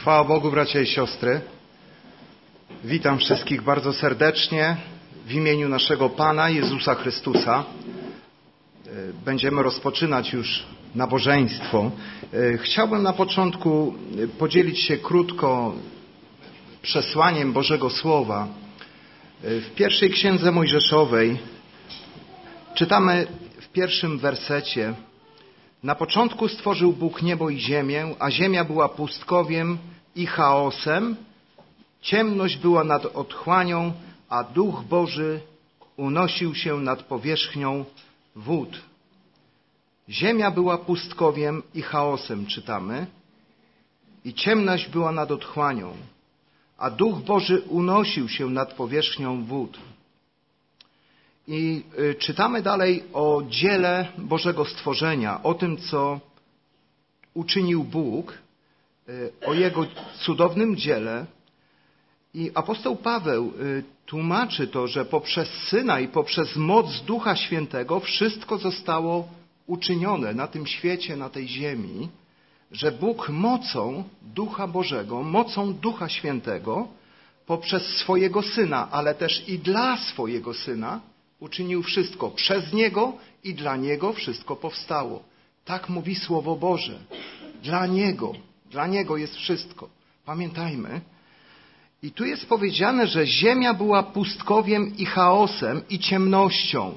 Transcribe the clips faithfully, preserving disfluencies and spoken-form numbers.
Chwała Bogu, bracia i siostry. Witam wszystkich bardzo serdecznie w imieniu naszego Pana Jezusa Chrystusa. Będziemy rozpoczynać już nabożeństwo. Chciałbym na początku podzielić się krótko przesłaniem Bożego Słowa. W pierwszej księdze Mojżeszowej czytamy w pierwszym wersecie: Na początku stworzył Bóg niebo i ziemię, a ziemia była pustkowiem i chaosem. Ciemność była nad otchłanią, a Duch Boży unosił się nad powierzchnią wód. Ziemia była pustkowiem i chaosem, czytamy, i ciemność była nad otchłanią, a Duch Boży unosił się nad powierzchnią wód. I czytamy dalej o dziele Bożego stworzenia, o tym, co uczynił Bóg, o Jego cudownym dziele. I apostoł Paweł tłumaczy to, że poprzez Syna i poprzez moc Ducha Świętego wszystko zostało uczynione na tym świecie, na tej ziemi, że Bóg mocą Ducha Bożego, mocą Ducha Świętego, poprzez swojego Syna, ale też i dla swojego Syna, uczynił wszystko. Przez Niego i dla Niego wszystko powstało. Tak mówi Słowo Boże. Dla Niego. Dla Niego jest wszystko. Pamiętajmy. I tu jest powiedziane, że ziemia była pustkowiem i chaosem i ciemnością.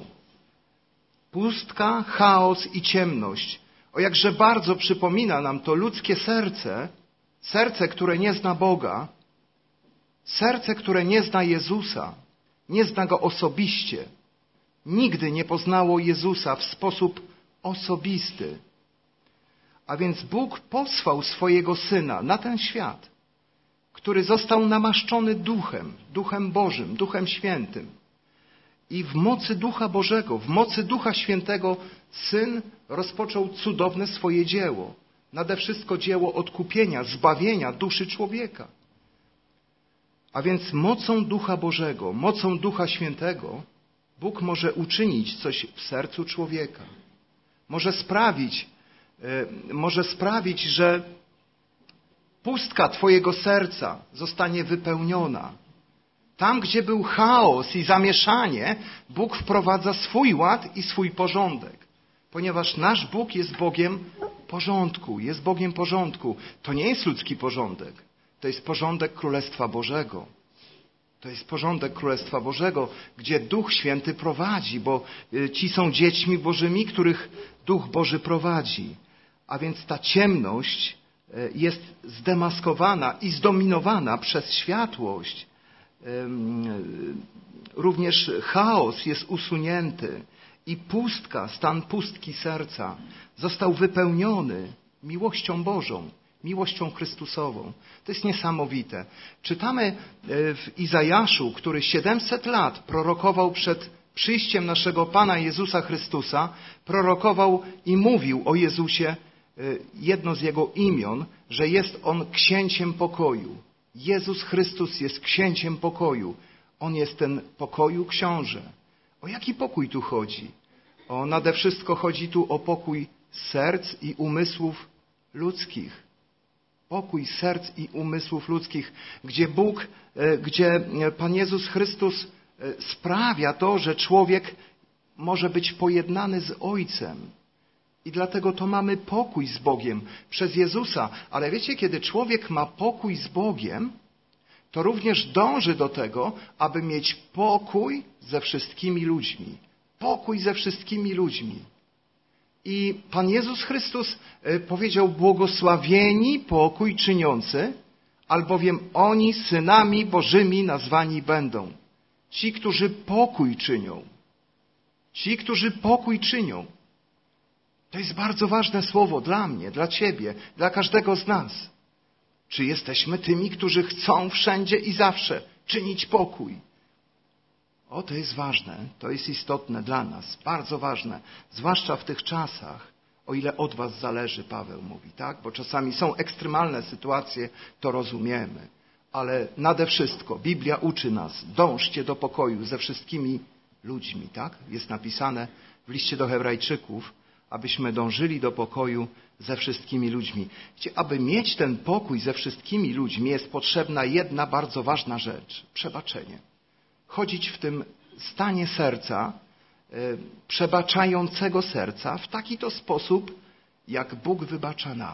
Pustka, chaos i ciemność. O jakże bardzo przypomina nam to ludzkie serce, serce, które nie zna Boga, serce, które nie zna Jezusa, nie zna Go osobiście. Nigdy nie poznało Jezusa w sposób osobisty. A więc Bóg posłał swojego Syna na ten świat, który został namaszczony Duchem, Duchem Bożym, Duchem Świętym. I w mocy Ducha Bożego, w mocy Ducha Świętego Syn rozpoczął cudowne swoje dzieło. Nade wszystko dzieło odkupienia, zbawienia duszy człowieka. A więc mocą Ducha Bożego, mocą Ducha Świętego Bóg może uczynić coś w sercu człowieka. Może sprawić, może sprawić, że pustka twojego serca zostanie wypełniona. Tam, gdzie był chaos i zamieszanie, Bóg wprowadza swój ład i swój porządek. Ponieważ nasz Bóg jest Bogiem porządku, jest Bogiem porządku. To nie jest ludzki porządek. To jest porządek Królestwa Bożego. To jest porządek Królestwa Bożego, gdzie Duch Święty prowadzi, bo ci są dziećmi Bożymi, których Duch Boży prowadzi. A więc ta ciemność jest zdemaskowana i zdominowana przez światłość. Również chaos jest usunięty i pustka, stan pustki serca został wypełniony miłością Bożą, miłością Chrystusową. To jest niesamowite. Czytamy w Izajaszu, który siedemset lat prorokował przed przyjściem naszego Pana Jezusa Chrystusa, prorokował i mówił o Jezusie, jedno z Jego imion, że jest On księciem pokoju. Jezus Chrystus jest księciem pokoju. On jest ten pokoju książę. O jaki pokój tu chodzi? O nade wszystko chodzi tu o pokój serc i umysłów ludzkich. Pokój serc i umysłów ludzkich, gdzie Bóg, gdzie Pan Jezus Chrystus sprawia to, że człowiek może być pojednany z Ojcem. I dlatego to mamy pokój z Bogiem przez Jezusa. Ale wiecie, kiedy człowiek ma pokój z Bogiem, to również dąży do tego, aby mieć pokój ze wszystkimi ludźmi. Pokój ze wszystkimi ludźmi. I Pan Jezus Chrystus powiedział: błogosławieni pokój czyniący, albowiem oni synami Bożymi nazwani będą. Ci, którzy pokój czynią. Ci, którzy pokój czynią. To jest bardzo ważne słowo dla mnie, dla ciebie, dla każdego z nas. Czy jesteśmy tymi, którzy chcą wszędzie i zawsze czynić pokój? O, to jest ważne, to jest istotne dla nas, bardzo ważne, zwłaszcza w tych czasach, o ile od was zależy, Paweł mówi, tak? Bo czasami są ekstremalne sytuacje, to rozumiemy. Ale nade wszystko Biblia uczy nas: dążcie do pokoju ze wszystkimi ludźmi, tak? Jest napisane w liście do Hebrajczyków, abyśmy dążyli do pokoju ze wszystkimi ludźmi. Wiecie, aby mieć ten pokój ze wszystkimi ludźmi, jest potrzebna jedna bardzo ważna rzecz. Przebaczenie. Chodzić w tym stanie serca, przebaczającego serca w taki to sposób, jak Bóg wybacza nam.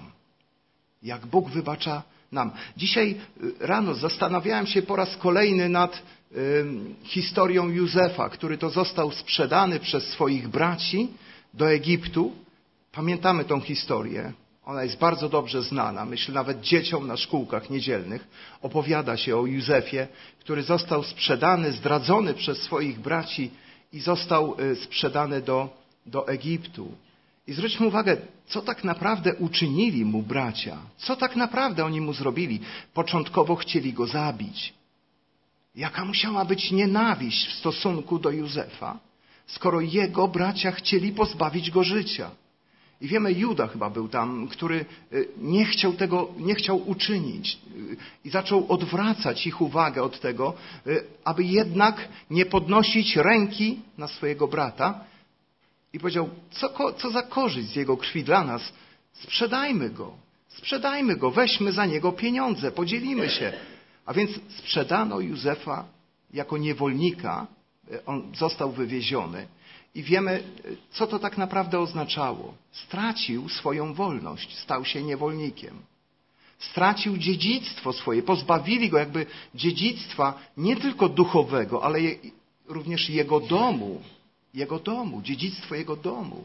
Jak Bóg wybacza nam. Dzisiaj rano zastanawiałem się po raz kolejny nad y, historią Józefa, który to został sprzedany przez swoich braci do Egiptu. Pamiętamy tą historię. Ona jest bardzo dobrze znana. Myślę, nawet dzieciom na szkółkach niedzielnych opowiada się o Józefie, który został sprzedany, zdradzony przez swoich braci i został sprzedany do, do Egiptu. I zwróćmy uwagę, co tak naprawdę uczynili mu bracia. Co tak naprawdę oni mu zrobili. Początkowo chcieli go zabić. Jaka musiała być nienawiść w stosunku do Józefa, skoro jego bracia chcieli pozbawić go życia. I wiemy, Juda chyba był tam, który nie chciał tego, nie chciał uczynić i zaczął odwracać ich uwagę od tego, aby jednak nie podnosić ręki na swojego brata. I powiedział, co, co za korzyść z jego krwi dla nas? Sprzedajmy go, sprzedajmy go, weźmy za niego pieniądze, podzielimy się. A więc sprzedano Józefa jako niewolnika, on został wywieziony. I wiemy, co to tak naprawdę oznaczało. Stracił swoją wolność, stał się niewolnikiem. Stracił dziedzictwo swoje, pozbawili go jakby dziedzictwa nie tylko duchowego, ale również jego domu. Jego domu, dziedzictwo jego domu.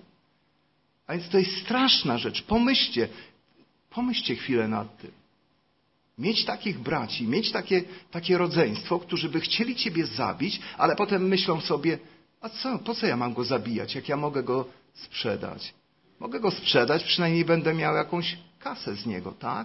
A więc to jest straszna rzecz. Pomyślcie, pomyślcie chwilę nad tym. Mieć takich braci, mieć takie, takie rodzeństwo, którzy by chcieli ciebie zabić, ale potem myślą sobie, a co, po co ja mam go zabijać, jak ja mogę go sprzedać? Mogę go sprzedać, przynajmniej będę miał jakąś kasę z niego, tak?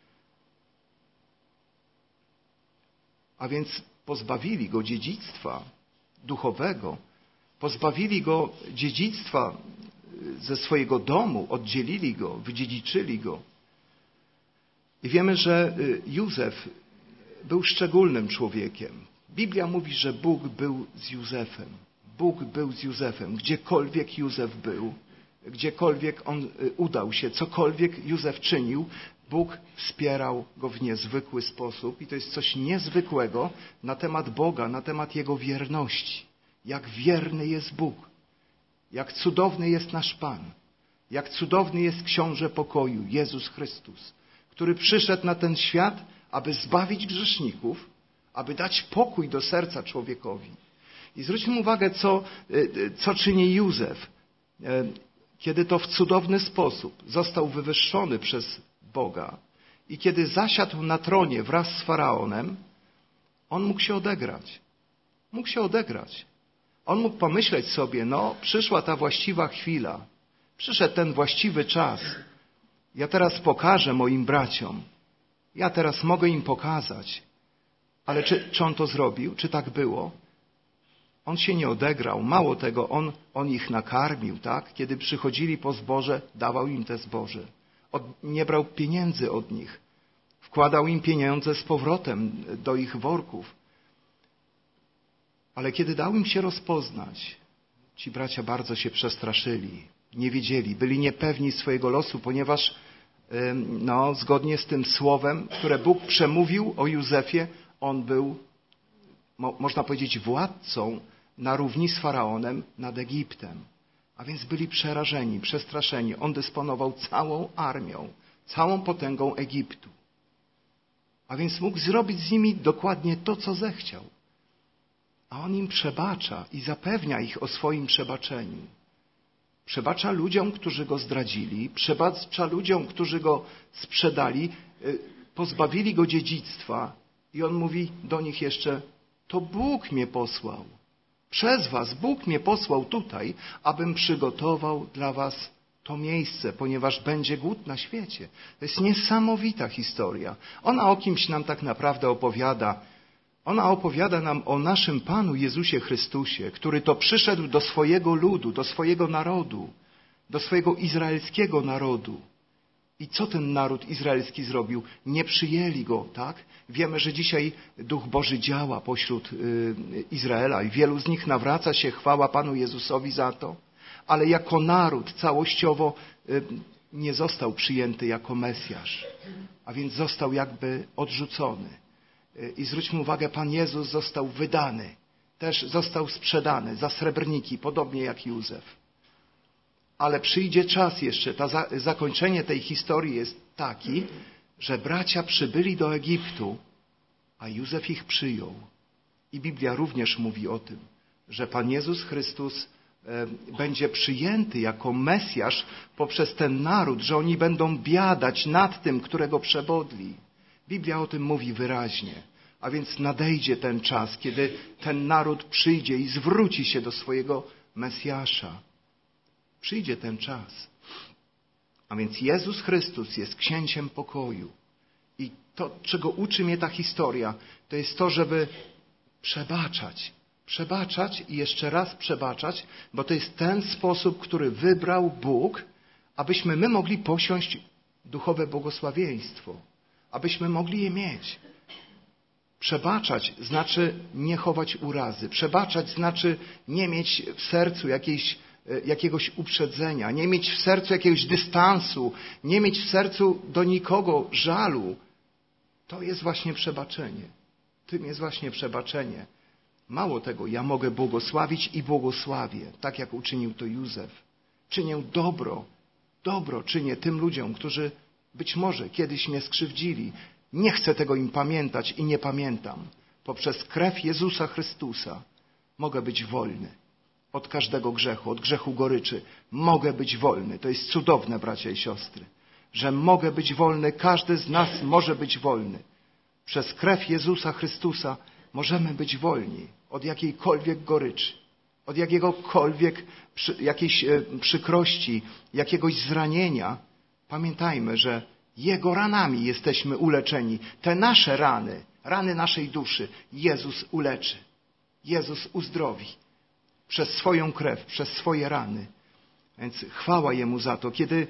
A więc pozbawili go dziedzictwa duchowego, pozbawili go dziedzictwa ze swojego domu, oddzielili go, wydziedziczyli go. I wiemy, że Józef był szczególnym człowiekiem. Biblia mówi, że Bóg był z Józefem. Bóg był z Józefem. Gdziekolwiek Józef był, gdziekolwiek on udał się, cokolwiek Józef czynił, Bóg wspierał go w niezwykły sposób. I to jest coś niezwykłego na temat Boga, na temat Jego wierności. Jak wierny jest Bóg. Jak cudowny jest nasz Pan. Jak cudowny jest Książę Pokoju, Jezus Chrystus, który przyszedł na ten świat, aby zbawić grzeszników, aby dać pokój do serca człowiekowi. I zwróćmy uwagę, co, co czyni Józef. Kiedy to w cudowny sposób został wywyższony przez Boga i kiedy zasiadł na tronie wraz z Faraonem, on mógł się odegrać. Mógł się odegrać. On mógł pomyśleć sobie, no przyszła ta właściwa chwila, przyszedł ten właściwy czas. Ja teraz pokażę moim braciom. Ja teraz mogę im pokazać. Ale czy, czy on to zrobił? Czy tak było? On się nie odegrał. Mało tego, on, on ich nakarmił, tak? Kiedy przychodzili po zboże, dawał im te zboże. Od, nie brał pieniędzy od nich. Wkładał im pieniądze z powrotem do ich worków. Ale kiedy dał im się rozpoznać, ci bracia bardzo się przestraszyli. Nie wiedzieli, byli niepewni swojego losu, ponieważ no, zgodnie z tym słowem, które Bóg przemówił o Józefie, on był, mo, można powiedzieć, władcą na równi z Faraonem nad Egiptem. A więc byli przerażeni, przestraszeni. On dysponował całą armią, całą potęgą Egiptu. A więc mógł zrobić z nimi dokładnie to, co zechciał. A on im przebacza i zapewnia ich o swoim przebaczeniu. Przebacza ludziom, którzy go zdradzili, przebacza ludziom, którzy go sprzedali, pozbawili go dziedzictwa. I on mówi do nich jeszcze, to Bóg mnie posłał. Przez was Bóg mnie posłał tutaj, abym przygotował dla was to miejsce, ponieważ będzie głód na świecie. To jest niesamowita historia. Ona o kimś nam tak naprawdę opowiada. Ona opowiada nam o naszym Panu Jezusie Chrystusie, który to przyszedł do swojego ludu, do swojego narodu, do swojego izraelskiego narodu. I co ten naród izraelski zrobił? Nie przyjęli go, tak? Wiemy, że dzisiaj Duch Boży działa pośród y, Izraela i wielu z nich nawraca się, chwała Panu Jezusowi za to. Ale jako naród całościowo y, nie został przyjęty jako Mesjasz, a więc został jakby odrzucony. I zwróćmy uwagę, Pan Jezus został wydany, też został sprzedany za srebrniki, podobnie jak Józef. Ale przyjdzie czas jeszcze, to za, zakończenie tej historii jest taki, że bracia przybyli do Egiptu, a Józef ich przyjął. I Biblia również mówi o tym, że Pan Jezus Chrystus e, będzie przyjęty jako Mesjasz poprzez ten naród, że oni będą biadać nad tym, którego przebodli. Biblia o tym mówi wyraźnie. A więc nadejdzie ten czas, kiedy ten naród przyjdzie i zwróci się do swojego Mesjasza. Przyjdzie ten czas. A więc Jezus Chrystus jest księciem pokoju. I to, czego uczy mnie ta historia, to jest to, żeby przebaczać. Przebaczać i jeszcze raz przebaczać, bo to jest ten sposób, który wybrał Bóg, abyśmy my mogli posiąść duchowe błogosławieństwo. Abyśmy mogli je mieć. Przebaczać znaczy nie chować urazy. Przebaczać znaczy nie mieć w sercu jakiejś, jakiegoś uprzedzenia, nie mieć w sercu jakiegoś dystansu, nie mieć w sercu do nikogo żalu. To jest właśnie przebaczenie. Tym jest właśnie przebaczenie. Mało tego, ja mogę błogosławić i błogosławię, tak jak uczynił to Józef. Czynię dobro, dobro czynię tym ludziom, którzy być może kiedyś mnie skrzywdzili. Nie chcę tego im pamiętać i nie pamiętam. Poprzez krew Jezusa Chrystusa mogę być wolny od każdego grzechu, od grzechu goryczy. Mogę być wolny. To jest cudowne, bracia i siostry, że mogę być wolny. Każdy z nas może być wolny. Przez krew Jezusa Chrystusa możemy być wolni od jakiejkolwiek goryczy, od jakiegokolwiek jakiejś przykrości, jakiegoś zranienia. Pamiętajmy, że Jego ranami jesteśmy uleczeni. Te nasze rany, rany naszej duszy, Jezus uleczy. Jezus uzdrowi. Przez swoją krew, przez swoje rany. Więc chwała Jemu za to. Kiedy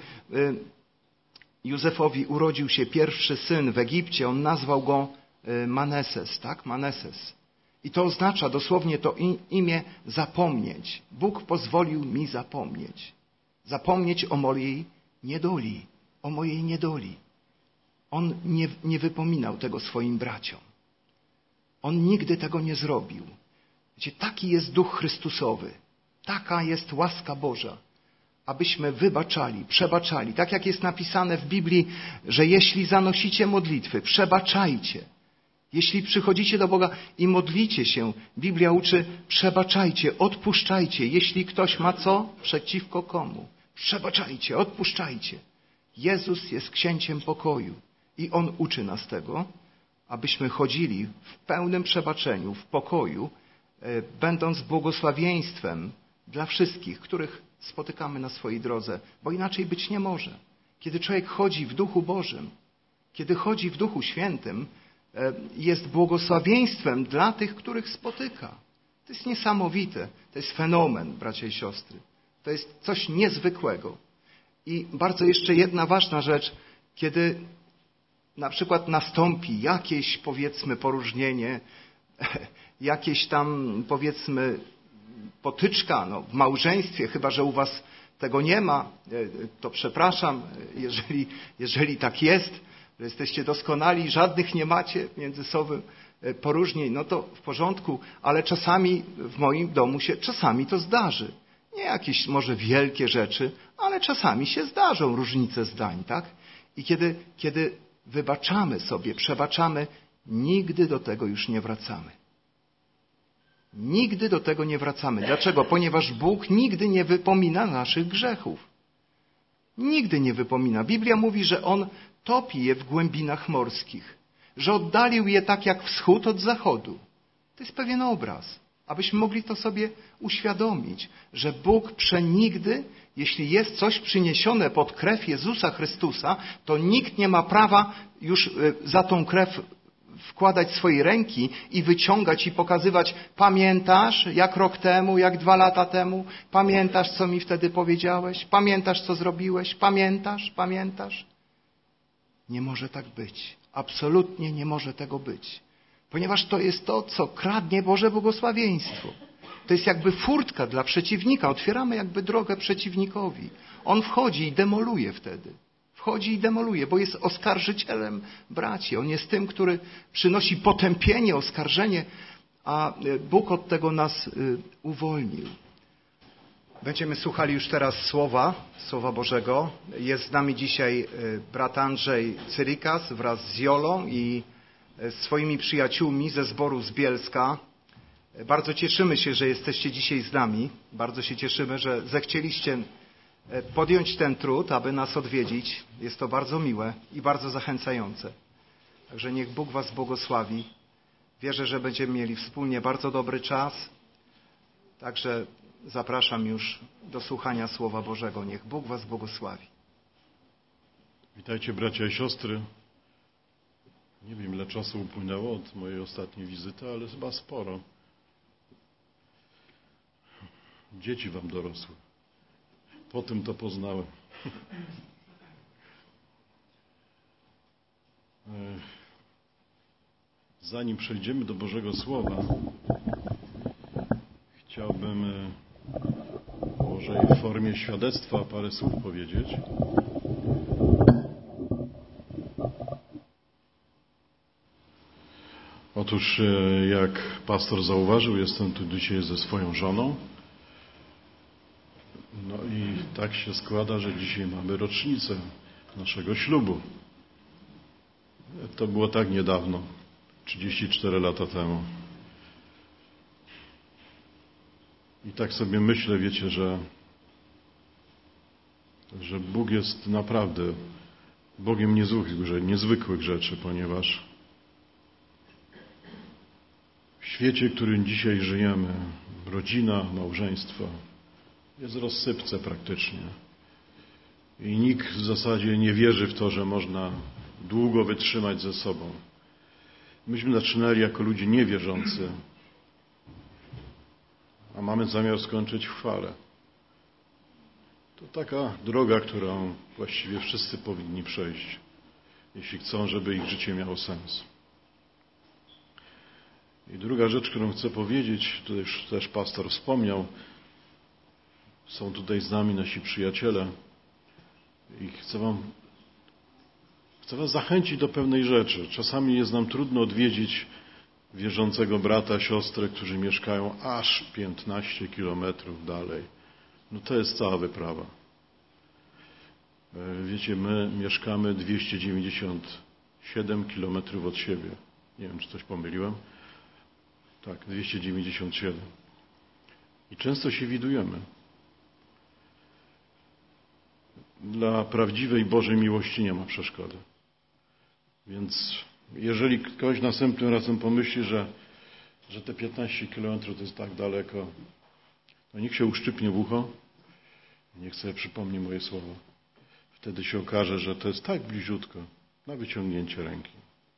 Józefowi urodził się pierwszy syn w Egipcie, on nazwał go Maneses, tak? Maneses. I to oznacza dosłownie to imię zapomnieć. Bóg pozwolił mi zapomnieć. Zapomnieć o mojej niedoli. O mojej niedoli. On nie, nie wypominał tego swoim braciom. On nigdy tego nie zrobił. Wiecie, taki jest Duch Chrystusowy. Taka jest łaska Boża. Abyśmy wybaczali, przebaczali. Tak jak jest napisane w Biblii, że jeśli zanosicie modlitwy, przebaczajcie. Jeśli przychodzicie do Boga i modlicie się, Biblia uczy, przebaczajcie, odpuszczajcie. Jeśli ktoś ma co? Przeciwko komu? Przebaczajcie, odpuszczajcie. Jezus jest księciem pokoju i On uczy nas tego, abyśmy chodzili w pełnym przebaczeniu, w pokoju, będąc błogosławieństwem dla wszystkich, których spotykamy na swojej drodze, bo inaczej być nie może. Kiedy człowiek chodzi w Duchu Bożym, kiedy chodzi w Duchu Świętym, jest błogosławieństwem dla tych, których spotyka. To jest niesamowite. To jest fenomen, bracia i siostry. To jest coś niezwykłego. I bardzo jeszcze jedna ważna rzecz, kiedy na przykład nastąpi jakieś, powiedzmy, poróżnienie, jakieś tam, powiedzmy, potyczka no, w małżeństwie, chyba że u was tego nie ma, to przepraszam, jeżeli, jeżeli tak jest, że jesteście doskonali, żadnych nie macie między sobą poróżnień, no to w porządku, ale czasami w moim domu się, czasami to zdarzy. Nie jakieś może wielkie rzeczy, ale czasami się zdarzą różnice zdań, tak? I kiedy, kiedy wybaczamy sobie, przebaczamy, nigdy do tego już nie wracamy. Nigdy do tego nie wracamy. Dlaczego? Ponieważ Bóg nigdy nie wypomina naszych grzechów. Nigdy nie wypomina. Biblia mówi, że On topi je w głębinach morskich. Że oddalił je tak jak wschód od zachodu. To jest pewien obraz. Abyśmy mogli to sobie uświadomić, że Bóg przenigdy, jeśli jest coś przyniesione pod krew Jezusa Chrystusa, to nikt nie ma prawa już za tą krew wkładać swojej ręki i wyciągać i pokazywać, pamiętasz jak rok temu, jak dwa lata temu, pamiętasz co mi wtedy powiedziałeś, pamiętasz co zrobiłeś, pamiętasz, pamiętasz. Nie może tak być. Absolutnie nie może tego być. Ponieważ to jest to, co kradnie Boże błogosławieństwo. To jest jakby furtka dla przeciwnika. Otwieramy jakby drogę przeciwnikowi. On wchodzi i demoluje wtedy. Wchodzi i demoluje, bo jest oskarżycielem braci. On jest tym, który przynosi potępienie, oskarżenie, a Bóg od tego nas uwolnił. Będziemy słuchali już teraz słowa, słowa Bożego. Jest z nami dzisiaj brat Andrzej Cyrikas wraz z Jolą i swoimi przyjaciółmi ze zboru z Bielska. Bardzo cieszymy się, że jesteście dzisiaj z nami. Bardzo się cieszymy, że zechcieliście podjąć ten trud, aby nas odwiedzić. Jest to bardzo miłe i bardzo zachęcające. Także niech Bóg was błogosławi. Wierzę, że będziemy mieli wspólnie bardzo dobry czas. Także zapraszam już do słuchania Słowa Bożego. Niech Bóg was błogosławi. Witajcie bracia i siostry. Nie wiem, ile czasu upłynęło od mojej ostatniej wizyty, ale chyba sporo. Dzieci wam dorosły. Po tym to poznałem. Zanim przejdziemy do Bożego Słowa, chciałbym może w formie świadectwa parę słów powiedzieć. Otóż, jak pastor zauważył, jestem tu dzisiaj ze swoją żoną. No i tak się składa, że dzisiaj mamy rocznicę naszego ślubu. To było tak niedawno, trzydzieści cztery lata temu. I tak sobie myślę, wiecie, że, że Bóg jest naprawdę Bogiem niezwykłych, niezwykłych rzeczy, ponieważ w świecie, w którym dzisiaj żyjemy, rodzina, małżeństwo jest w rozsypce praktycznie. I nikt w zasadzie nie wierzy w to, że można długo wytrzymać ze sobą. Myśmy zaczynali jako ludzie niewierzący, a mamy zamiar skończyć w chwale. To taka droga, którą właściwie wszyscy powinni przejść, jeśli chcą, żeby ich życie miało sens. I druga rzecz, którą chcę powiedzieć, to już też pastor wspomniał, są tutaj z nami nasi przyjaciele i chcę wam, chcę was zachęcić do pewnej rzeczy. Czasami jest nam trudno odwiedzić wierzącego brata, siostrę, którzy mieszkają aż piętnaście kilometrów dalej. No to jest cała wyprawa. Wiecie, my mieszkamy dwieście dziewięćdziesiąt siedem kilometrów od siebie. Nie wiem, czy coś pomyliłem. Tak, dwieście dziewięćdziesiąt siedem. I często się widujemy. Dla prawdziwej Bożej miłości nie ma przeszkody. Więc jeżeli ktoś następnym razem pomyśli, że, że te piętnaście kilometrów to jest tak daleko, to niech się uszczypnie w ucho, niech sobie przypomni moje słowa. Wtedy się okaże, że to jest tak bliziutko, na wyciągnięcie ręki.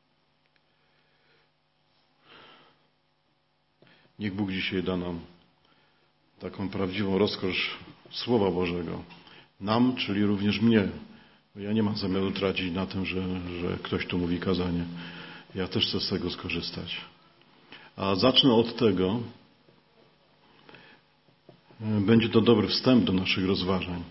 Niech Bóg dzisiaj da nam taką prawdziwą rozkosz Słowa Bożego. Nam, czyli również mnie. Bo ja nie mam zamiaru tracić na tym, że, że ktoś tu mówi kazanie. Ja też chcę z tego skorzystać. A zacznę od tego. Będzie to dobry wstęp do naszych rozważań.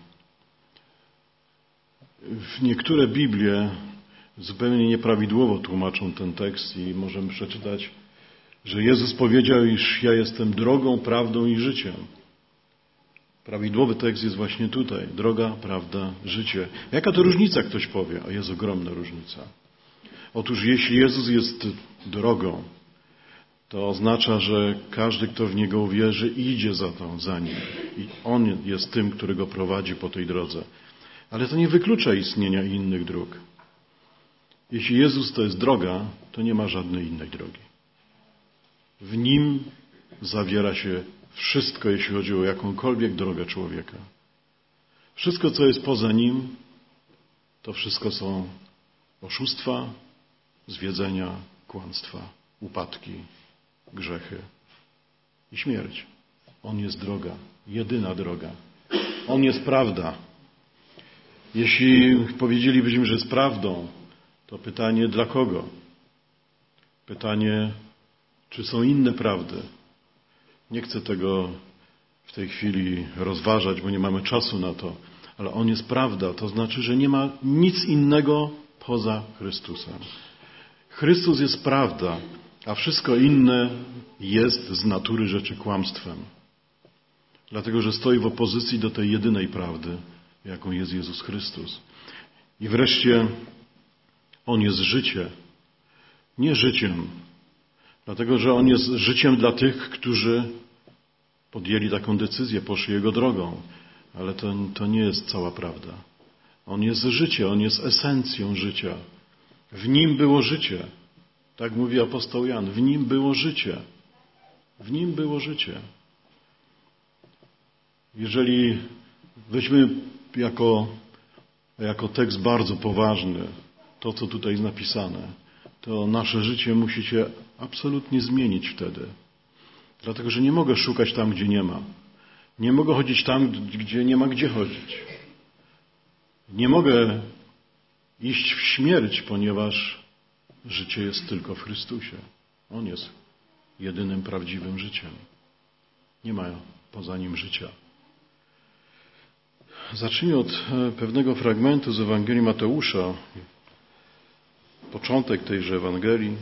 Niektóre Biblie zupełnie nieprawidłowo tłumaczą ten tekst i możemy przeczytać, że Jezus powiedział, iż ja jestem drogą, prawdą i życiem. Prawidłowy tekst jest właśnie tutaj. Droga, prawda, życie. Jaka to różnica, ktoś powie? A jest ogromna różnica. Otóż jeśli Jezus jest drogą, to oznacza, że każdy, kto w Niego uwierzy, idzie za tą, za Nim. I On jest tym, który go prowadzi po tej drodze. Ale to nie wyklucza istnienia innych dróg. Jeśli Jezus to jest droga, to nie ma żadnej innej drogi. W Nim zawiera się wszystko, jeśli chodzi o jakąkolwiek drogę człowieka. Wszystko, co jest poza Nim, to wszystko są oszustwa, zwiedzenia, kłamstwa, upadki, grzechy i śmierć. On jest droga, jedyna droga. On jest prawda. Jeśli powiedzielibyśmy, że jest prawdą, to pytanie dla kogo? Pytanie, czy są inne prawdy? Nie chcę tego w tej chwili rozważać, bo nie mamy czasu na to, ale on jest prawda. To znaczy, że nie ma nic innego poza Chrystusem. Chrystus jest prawda, a wszystko inne jest z natury rzeczy kłamstwem. Dlatego, że stoi w opozycji do tej jedynej prawdy, jaką jest Jezus Chrystus. I wreszcie On jest życie. Nie życiem. Dlatego, że On jest życiem dla tych, którzy podjęli taką decyzję, poszli Jego drogą. Ale to, to nie jest cała prawda. On jest życie, On jest esencją życia. W Nim było życie. Tak mówi apostoł Jan. W Nim było życie. W Nim było życie. Jeżeli weźmy jako, jako tekst bardzo poważny to, co tutaj jest napisane, to nasze życie musi się absolutnie zmienić wtedy. Dlatego, że nie mogę szukać tam, gdzie nie ma. Nie mogę chodzić tam, gdzie nie ma gdzie chodzić. Nie mogę iść w śmierć, ponieważ życie jest tylko w Chrystusie. On jest jedynym prawdziwym życiem. Nie ma poza Nim życia. Zacznijmy od pewnego fragmentu z Ewangelii Mateusza. Początek tejże Ewangelii.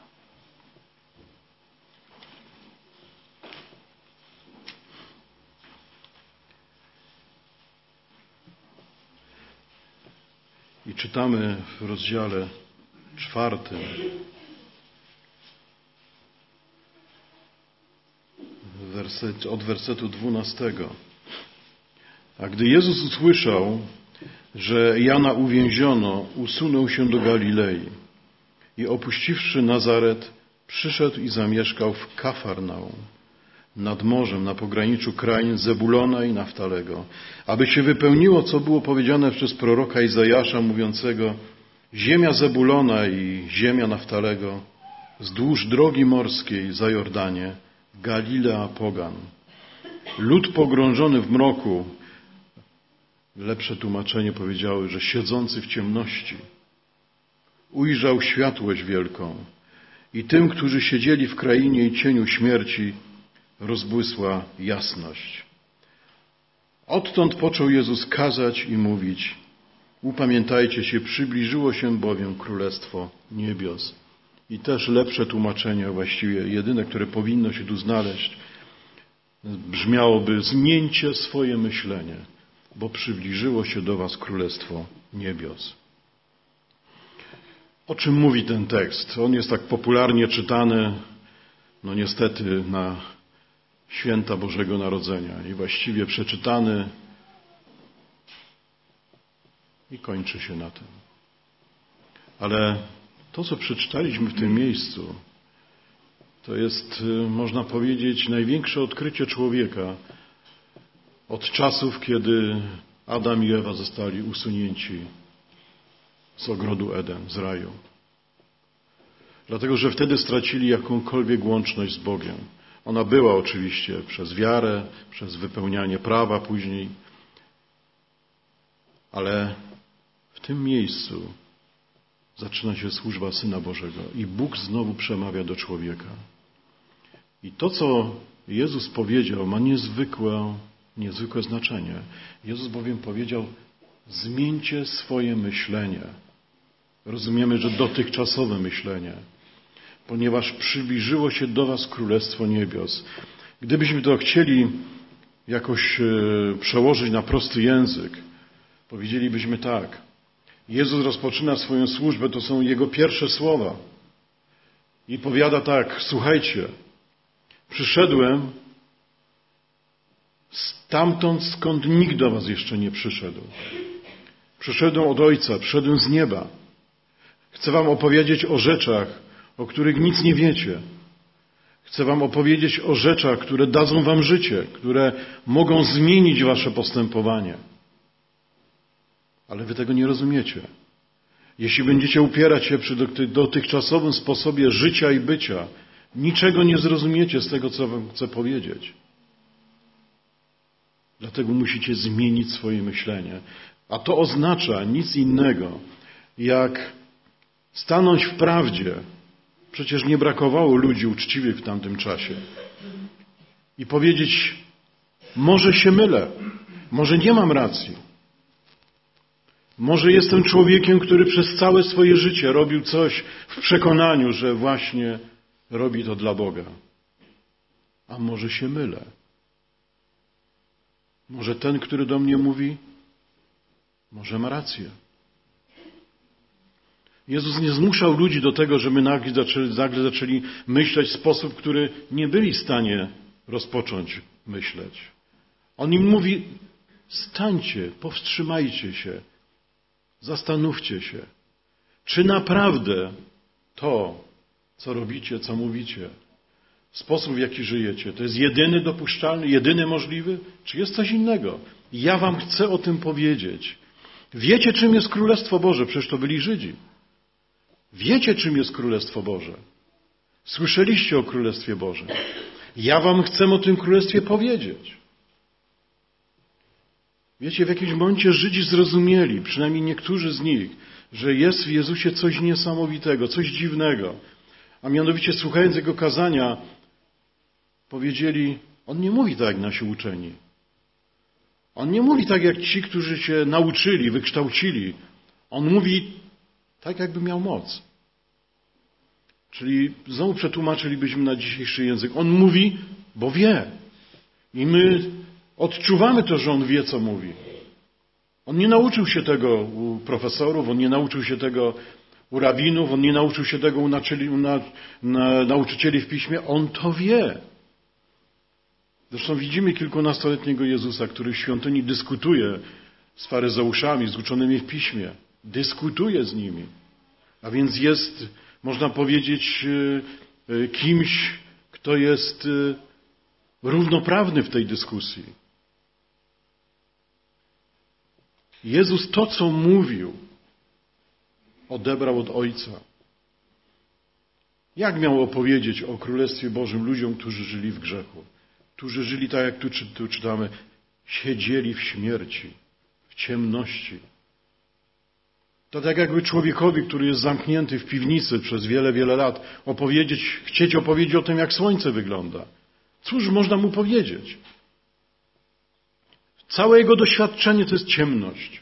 I czytamy w rozdziale czwartym, werset, od wersetu dwunastego. A gdy Jezus usłyszał, że Jana uwięziono, usunął się do Galilei i opuściwszy Nazaret, przyszedł i zamieszkał w Kafarnaum, nad morzem, na pograniczu krain Zebulona i Naftalego, aby się wypełniło, co było powiedziane przez proroka Izajasza, mówiącego: ziemia Zebulona i ziemia Naftalego, wzdłuż drogi morskiej za Jordanie, Galilea pogan. Lud pogrążony w mroku, lepsze tłumaczenie powiedziały, że siedzący w ciemności, ujrzał światłość wielką i tym, którzy siedzieli w krainie i cieniu śmierci, rozbłysła jasność. Odtąd począł Jezus kazać i mówić: upamiętajcie się, przybliżyło się bowiem Królestwo Niebios. I też lepsze tłumaczenie, właściwie jedyne, które powinno się tu znaleźć, brzmiałoby: zmieńcie swoje myślenie, bo przybliżyło się do was Królestwo Niebios. O czym mówi ten tekst? On jest tak popularnie czytany, no niestety, na święta Bożego Narodzenia i właściwie przeczytany i kończy się na tym. Ale to, co przeczytaliśmy w tym miejscu, to jest, można powiedzieć, największe odkrycie człowieka od czasów, kiedy Adam i Ewa zostali usunięci z ogrodu Eden, z raju. Dlatego, że wtedy stracili jakąkolwiek łączność z Bogiem. Ona była oczywiście przez wiarę, przez wypełnianie prawa później, ale w tym miejscu zaczyna się służba Syna Bożego i Bóg znowu przemawia do człowieka. I to, co Jezus powiedział, ma niezwykłe, niezwykłe znaczenie. Jezus bowiem powiedział: zmieńcie swoje myślenie. Rozumiemy, że dotychczasowe myślenie, ponieważ przybliżyło się do was Królestwo Niebios. Gdybyśmy to chcieli jakoś przełożyć na prosty język, powiedzielibyśmy tak: Jezus rozpoczyna swoją służbę, to są Jego pierwsze słowa. I powiada tak: słuchajcie, przyszedłem stamtąd, skąd nikt do was jeszcze nie przyszedł. Przyszedłem od Ojca, przyszedłem z nieba. Chcę wam opowiedzieć o rzeczach, o których nic nie wiecie. Chcę wam opowiedzieć o rzeczach, które dadzą wam życie, które mogą zmienić wasze postępowanie. Ale wy tego nie rozumiecie. Jeśli będziecie upierać się przy dotychczasowym sposobie życia i bycia, niczego nie zrozumiecie z tego, co wam chcę powiedzieć. Dlatego musicie zmienić swoje myślenie. A to oznacza nic innego, jak stanąć w prawdzie. Przecież nie brakowało ludzi uczciwych w tamtym czasie. i powiedzieć, może się mylę, może nie mam racji. Może jestem człowiekiem, który przez całe swoje życie robił coś w przekonaniu, że właśnie robi to dla Boga. A może się mylę. Może ten, który do mnie mówi, może ma rację. Jezus nie zmuszał ludzi do tego, żeby nagle zaczęli, nagle zaczęli myśleć w sposób, który nie byli w stanie rozpocząć myśleć. On im mówi, stańcie, powstrzymajcie się, zastanówcie się, czy naprawdę to, co robicie, co mówicie, sposób, w jaki żyjecie, to jest jedyny dopuszczalny, jedyny możliwy, czy jest coś innego? Ja wam chcę o tym powiedzieć. Wiecie, czym jest Królestwo Boże? Przecież to byli Żydzi. Wiecie, czym jest Królestwo Boże. Słyszeliście o Królestwie Bożym. Ja wam chcę o tym Królestwie powiedzieć. Wiecie, w jakimś momencie Żydzi zrozumieli, przynajmniej niektórzy z nich, że jest w Jezusie coś niesamowitego, coś dziwnego. A mianowicie, słuchając Jego kazania, powiedzieli, On nie mówi tak jak nasi uczeni. On nie mówi tak jak ci, którzy się nauczyli, wykształcili. On mówi tak, jakby miał moc. Czyli znowu przetłumaczylibyśmy na dzisiejszy język. On mówi, bo wie. I my odczuwamy to, że On wie, co mówi. On nie nauczył się tego u profesorów, On nie nauczył się tego u rabinów, On nie nauczył się tego u, naczyli, u na, na, nauczycieli w Piśmie. On to wie. Zresztą widzimy kilkunastoletniego Jezusa, który w świątyni dyskutuje z faryzeuszami, z uczonymi w Piśmie. Dyskutuje z nimi. A więc jest, można powiedzieć, kimś, kto jest równoprawny w tej dyskusji. Jezus to, co mówił, odebrał od Ojca. Jak miał opowiedzieć o Królestwie Bożym ludziom, którzy żyli w grzechu? Którzy żyli tak, jak tu, tu czytamy, siedzieli w śmierci, w ciemności. To tak jakby człowiekowi, który jest zamknięty w piwnicy przez wiele, wiele lat, opowiedzieć, chcieć opowiedzieć o tym, jak słońce wygląda. Cóż można mu powiedzieć? Całe jego doświadczenie to jest ciemność.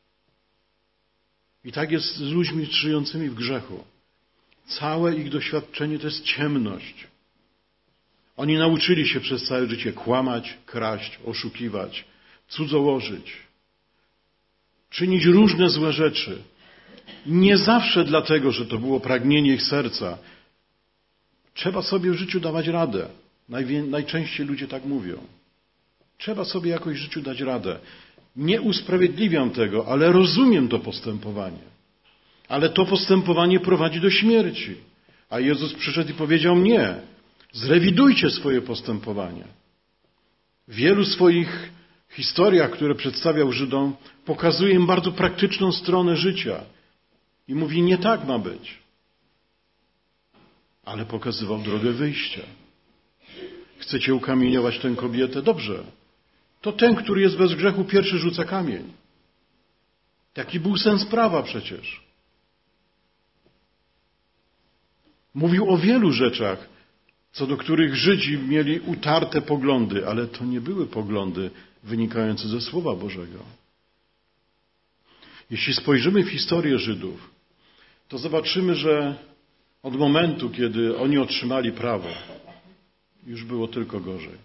I tak jest z ludźmi żyjącymi w grzechu. Całe ich doświadczenie to jest ciemność. Oni nauczyli się przez całe życie kłamać, kraść, oszukiwać, cudzołożyć, czynić różne złe rzeczy. Nie zawsze dlatego, że to było pragnienie ich serca. Trzeba sobie w życiu dawać radę. Najwię- najczęściej ludzie tak mówią. Trzeba sobie jakoś w życiu dać radę. Nie usprawiedliwiam tego, ale rozumiem to postępowanie. Ale to postępowanie prowadzi do śmierci. A Jezus przyszedł i powiedział nie. Zrewidujcie swoje postępowanie. W wielu swoich historiach, które przedstawiał Żydom, pokazuje im bardzo praktyczną stronę życia. I mówi, nie tak ma być. Ale pokazywał drogę wyjścia. Chcecie ukamieniować tę kobietę? Dobrze. To ten, który jest bez grzechu, pierwszy rzuca kamień. Taki był sens prawa przecież. Mówił o wielu rzeczach, co do których Żydzi mieli utarte poglądy, ale to nie były poglądy wynikające ze Słowa Bożego. Jeśli spojrzymy w historię Żydów, to zobaczymy, że od momentu, kiedy oni otrzymali prawo, już było tylko gorzej.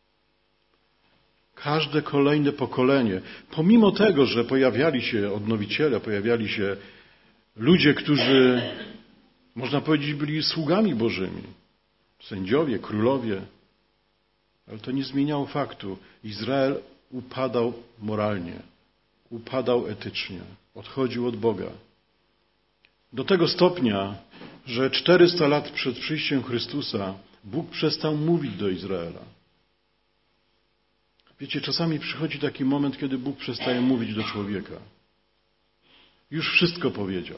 Każde kolejne pokolenie, pomimo tego, że pojawiali się odnowiciele, pojawiali się ludzie, którzy, można powiedzieć, byli sługami Bożymi, sędziowie, królowie, ale to nie zmieniało faktu. Izrael upadał moralnie, upadał etycznie, odchodził od Boga. Do tego stopnia, że czterysta lat przed przyjściem Chrystusa Bóg przestał mówić do Izraela. Wiecie, czasami przychodzi taki moment, kiedy Bóg przestaje mówić do człowieka. Już wszystko powiedział.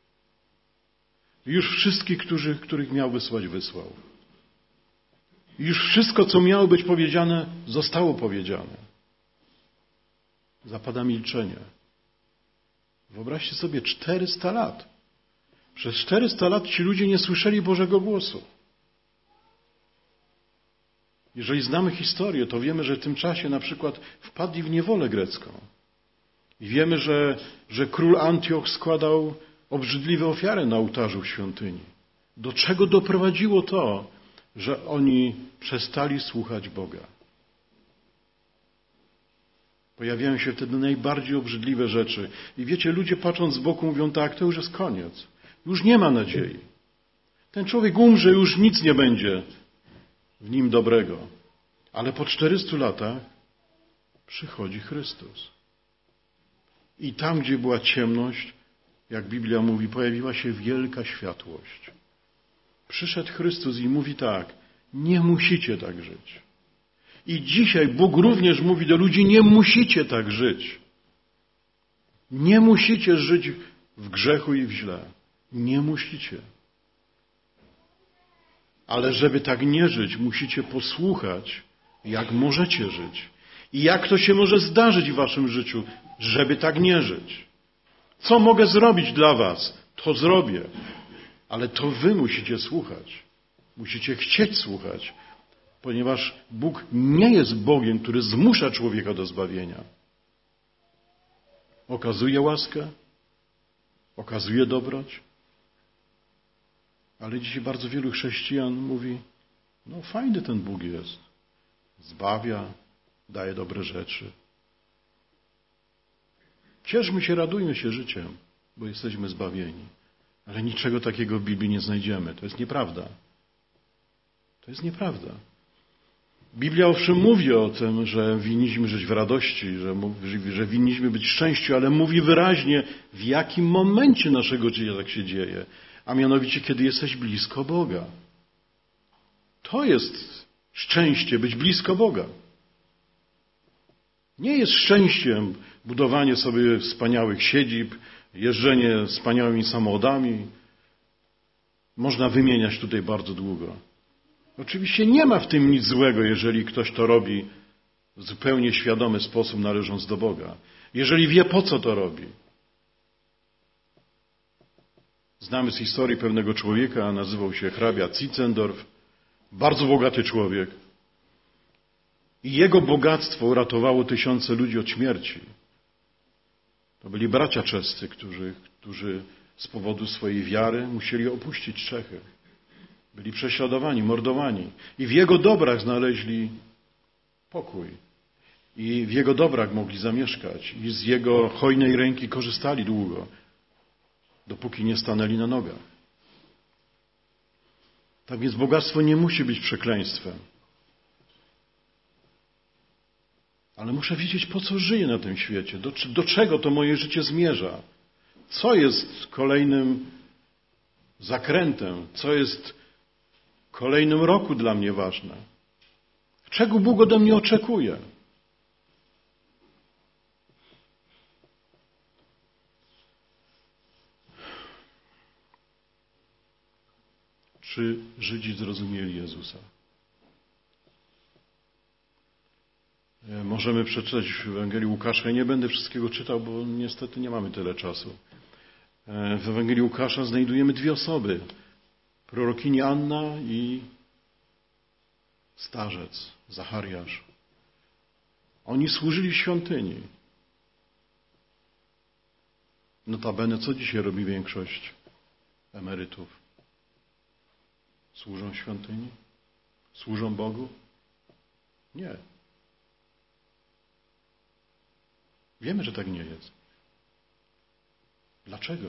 Już wszystkich, którzy, których miał wysłać, wysłał. Już wszystko, co miało być powiedziane, zostało powiedziane. Zapada milczenie. Wyobraźcie sobie, czterysta lat. Przez czterysta lat ci ludzie nie słyszeli Bożego głosu. Jeżeli znamy historię, to wiemy, że w tym czasie na przykład wpadli w niewolę grecką. I wiemy, że, że król Antioch składał obrzydliwe ofiary na ołtarzu w świątyni. Do czego doprowadziło to, że oni przestali słuchać Boga? Pojawiają się wtedy najbardziej obrzydliwe rzeczy. I wiecie, ludzie patrząc z boku mówią tak, to już jest koniec. Już nie ma nadziei. Ten człowiek umrze, już nic nie będzie w nim dobrego. Ale po czterystu latach przychodzi Chrystus. I tam, gdzie była ciemność, jak Biblia mówi, pojawiła się wielka światłość. Przyszedł Chrystus i mówi tak, nie musicie tak żyć. I dzisiaj Bóg również mówi do ludzi, nie musicie tak żyć. Nie musicie żyć w grzechu i w źle. Nie musicie. Ale żeby tak nie żyć, musicie posłuchać, jak możecie żyć. I jak to się może zdarzyć w waszym życiu, żeby tak nie żyć. Co mogę zrobić dla was? To zrobię. Ale to wy musicie słuchać. Musicie chcieć słuchać. Ponieważ Bóg nie jest Bogiem, który zmusza człowieka do zbawienia. Okazuje łaskę, okazuje dobroć. Ale dzisiaj bardzo wielu chrześcijan mówi, no fajny ten Bóg jest. Zbawia, daje dobre rzeczy. Cieszmy się, radujmy się życiem, bo jesteśmy zbawieni. Ale niczego takiego w Biblii nie znajdziemy. To jest nieprawda. To jest nieprawda. Biblia owszem mówi o tym, że winniśmy żyć w radości, że, że winniśmy być w szczęściu, ale mówi wyraźnie, w jakim momencie naszego życia tak się dzieje. A mianowicie, kiedy jesteś blisko Boga. To jest szczęście, być blisko Boga. Nie jest szczęściem budowanie sobie wspaniałych siedzib, jeżdżenie wspaniałymi samochodami. Można wymieniać tutaj bardzo długo. Oczywiście nie ma w tym nic złego, jeżeli ktoś to robi w zupełnie świadomy sposób, należąc do Boga. Jeżeli wie, po co to robi. Znamy z historii pewnego człowieka, nazywał się hrabia Zinzendorf, bardzo bogaty człowiek. I jego bogactwo uratowało tysiące ludzi od śmierci. To byli bracia czescy, którzy, którzy z powodu swojej wiary musieli opuścić Czechy. Byli prześladowani, mordowani. I w jego dobrach znaleźli pokój. I w jego dobrach mogli zamieszkać. I z jego hojnej ręki korzystali długo, dopóki nie stanęli na nogach. Tak więc bogactwo nie musi być przekleństwem. Ale muszę wiedzieć, po co żyję na tym świecie. Do, do czego to moje życie zmierza? Co jest kolejnym zakrętem? Co jest kolejnym roku dla mnie ważne? Czego Bóg ode mnie oczekuje? Czy Żydzi zrozumieli Jezusa? Możemy przeczytać w Ewangelii Łukasza. Ja nie będę wszystkiego czytał, bo niestety nie mamy tyle czasu. W Ewangelii Łukasza znajdujemy dwie osoby. Prorokini Anna i starzec, Zachariasz. Oni służyli w świątyni. Notabene, co dzisiaj robi większość emerytów? Służą w świątyni? Służą Bogu? Nie. Wiemy, że tak nie jest. Dlaczego?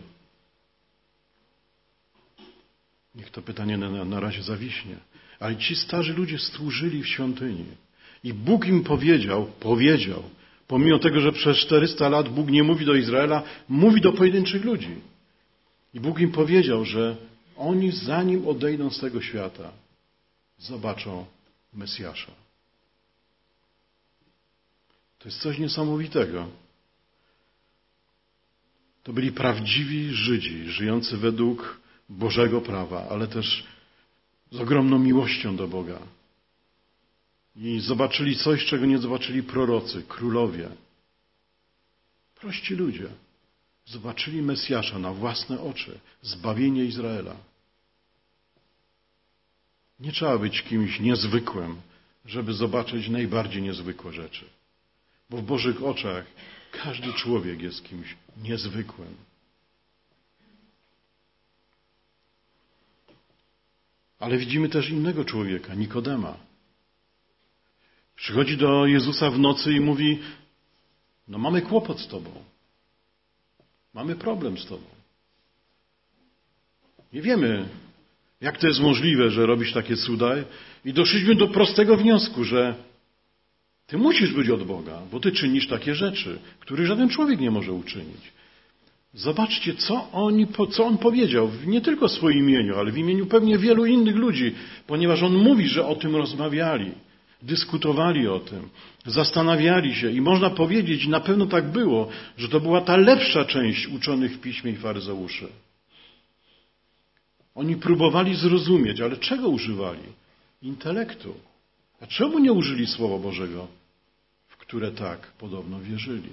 Niech to pytanie na, na razie zawiśnie. Ale ci starzy ludzie służyli w świątyni. I Bóg im powiedział, powiedział, pomimo tego, że przez czterysta lat Bóg nie mówi do Izraela, mówi do pojedynczych ludzi. I Bóg im powiedział, że oni zanim odejdą z tego świata, zobaczą Mesjasza. To jest coś niesamowitego. To byli prawdziwi Żydzi, żyjący według Bożego prawa, ale też z ogromną miłością do Boga. I zobaczyli coś, czego nie zobaczyli prorocy, królowie. Prości ludzie. Zobaczyli Mesjasza na własne oczy, zbawienie Izraela. Nie trzeba być kimś niezwykłym, żeby zobaczyć najbardziej niezwykłe rzeczy. Bo w Bożych oczach każdy człowiek jest kimś niezwykłym. Ale widzimy też innego człowieka, Nikodema. Przychodzi do Jezusa w nocy i mówi: no mamy kłopot z Tobą. Mamy problem z Tobą. Nie wiemy, jak to jest możliwe, że robisz takie cuda, i doszliśmy do prostego wniosku, że Ty musisz być od Boga, bo Ty czynisz takie rzeczy, których żaden człowiek nie może uczynić. Zobaczcie, co, oni, co on powiedział, nie tylko w swoim imieniu, ale w imieniu pewnie wielu innych ludzi, ponieważ on mówi, że o tym rozmawiali, dyskutowali o tym, zastanawiali się i można powiedzieć, na pewno tak było, że to była ta lepsza część uczonych w Piśmie i faryzeuszy. Oni próbowali zrozumieć, ale czego używali? Intelektu. A czemu nie użyli Słowa Bożego, w które tak podobno wierzyli?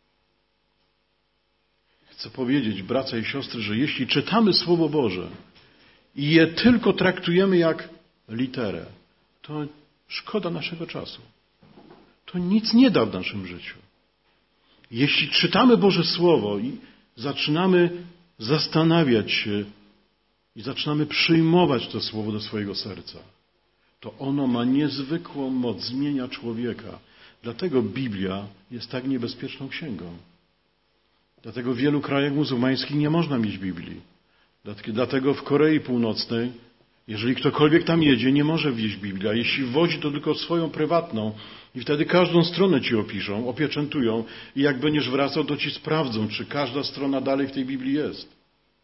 Chcę powiedzieć, bracia i siostry, że jeśli czytamy Słowo Boże i je tylko traktujemy jak literę, to szkoda naszego czasu. To nic nie da w naszym życiu. Jeśli czytamy Boże Słowo i zaczynamy zastanawiać się i zaczynamy przyjmować to Słowo do swojego serca, to ono ma niezwykłą moc, zmienia człowieka. Dlatego Biblia jest tak niebezpieczną księgą. Dlatego w wielu krajach muzułmańskich nie można mieć Biblii. Dlatego w Korei Północnej, jeżeli ktokolwiek tam jedzie, nie może wieźć Biblii. A jeśli wozi, to tylko swoją prywatną. I wtedy każdą stronę ci opiszą, opieczętują. I jak będziesz wracał, to ci sprawdzą, czy każda strona dalej w tej Biblii jest.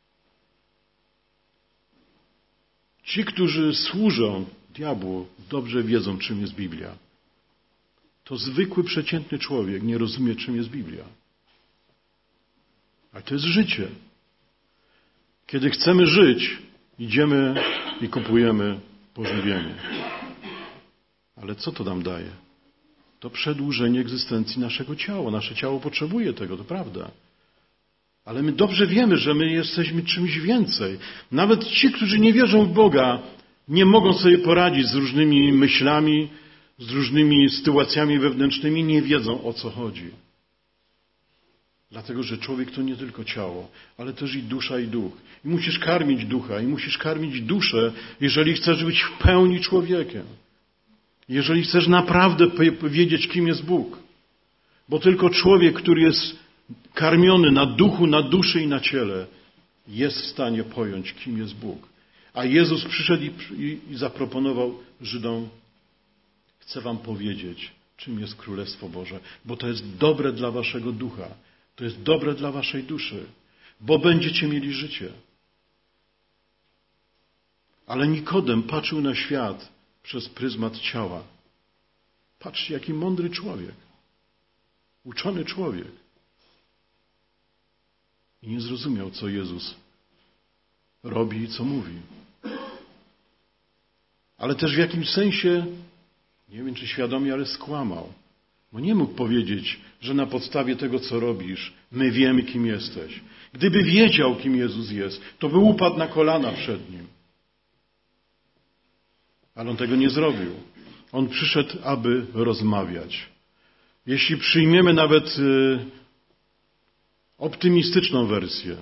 Ci, którzy służą diabłu, dobrze wiedzą, czym jest Biblia. To zwykły, przeciętny człowiek nie rozumie, czym jest Biblia. A to jest życie. Kiedy chcemy żyć, idziemy i kupujemy pożywienie. Ale co to nam daje? To przedłużenie egzystencji naszego ciała. Nasze ciało potrzebuje tego, to prawda. Ale my dobrze wiemy, że my jesteśmy czymś więcej. Nawet ci, którzy nie wierzą w Boga, nie mogą sobie poradzić z różnymi myślami, z różnymi sytuacjami wewnętrznymi, nie wiedzą, o co chodzi. Dlatego, że człowiek to nie tylko ciało, ale też i dusza i duch. I musisz karmić ducha, i musisz karmić duszę, jeżeli chcesz być w pełni człowiekiem. Jeżeli chcesz naprawdę wiedzieć, kim jest Bóg. Bo tylko człowiek, który jest karmiony na duchu, na duszy i na ciele, jest w stanie pojąć, kim jest Bóg. A Jezus przyszedł i, i, i zaproponował Żydom: chcę wam powiedzieć, czym jest Królestwo Boże, bo to jest dobre dla waszego ducha. To jest dobre dla waszej duszy, bo będziecie mieli życie. Ale Nikodem patrzył na świat przez pryzmat ciała. Patrzcie, jaki mądry człowiek. Uczony człowiek. I nie zrozumiał, co Jezus robi i co mówi. Ale też w jakimś sensie, nie wiem czy świadomie, ale skłamał. Bo nie mógł powiedzieć, że na podstawie tego, co robisz, my wiemy, kim jesteś. Gdyby wiedział, kim Jezus jest, to by upadł na kolana przed Nim. Ale On tego nie zrobił. On przyszedł, aby rozmawiać. Jeśli przyjmiemy nawet y, optymistyczną wersję,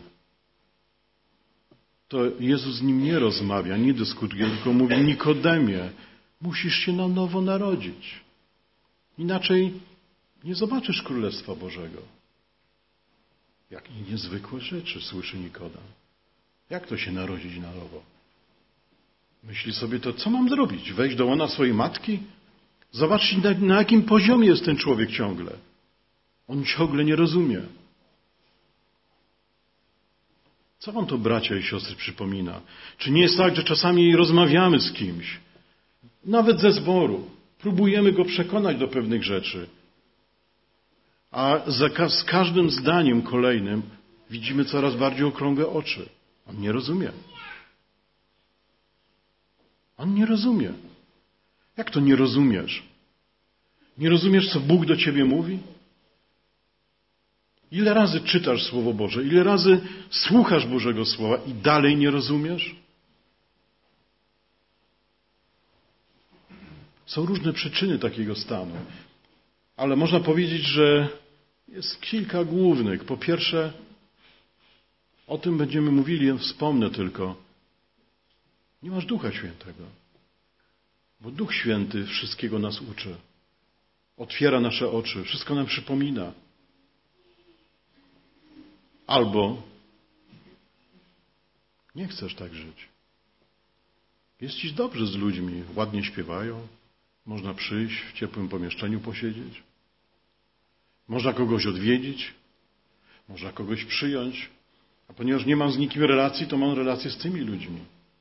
to Jezus z nim nie rozmawia, nie dyskutuje, tylko mówi: Nikodemie, musisz się na nowo narodzić. Inaczej nie zobaczysz Królestwa Bożego. Jakie niezwykłe rzeczy słyszy Nikodem. Jak to się narodzić na nowo? Myśli sobie, to co mam zrobić? Wejść do łona swojej matki? Zobaczcie, na, na jakim poziomie jest ten człowiek ciągle. On ciągle nie rozumie. Co wam to, bracia i siostry, przypomina? Czy nie jest tak, że czasami rozmawiamy z kimś, nawet ze zboru, próbujemy go przekonać do pewnych rzeczy, a za, z każdym zdaniem kolejnym widzimy coraz bardziej okrągłe oczy. On nie rozumie. On nie rozumie. Jak to nie rozumiesz? Nie rozumiesz, co Bóg do ciebie mówi? Ile razy czytasz Słowo Boże? Ile razy słuchasz Bożego Słowa i dalej nie rozumiesz? Są różne przyczyny takiego stanu, ale można powiedzieć, że jest kilka głównych. Po pierwsze, o tym będziemy mówili, wspomnę tylko. Nie masz Ducha Świętego, bo Duch Święty wszystkiego nas uczy. Otwiera nasze oczy, wszystko nam przypomina. Albo nie chcesz tak żyć. Jest Ci dobrze z ludźmi, ładnie śpiewają, można przyjść, w ciepłym pomieszczeniu posiedzieć, można kogoś odwiedzić, można kogoś przyjąć, a ponieważ nie mam z nikim relacji, to mam relację z tymi ludźmi.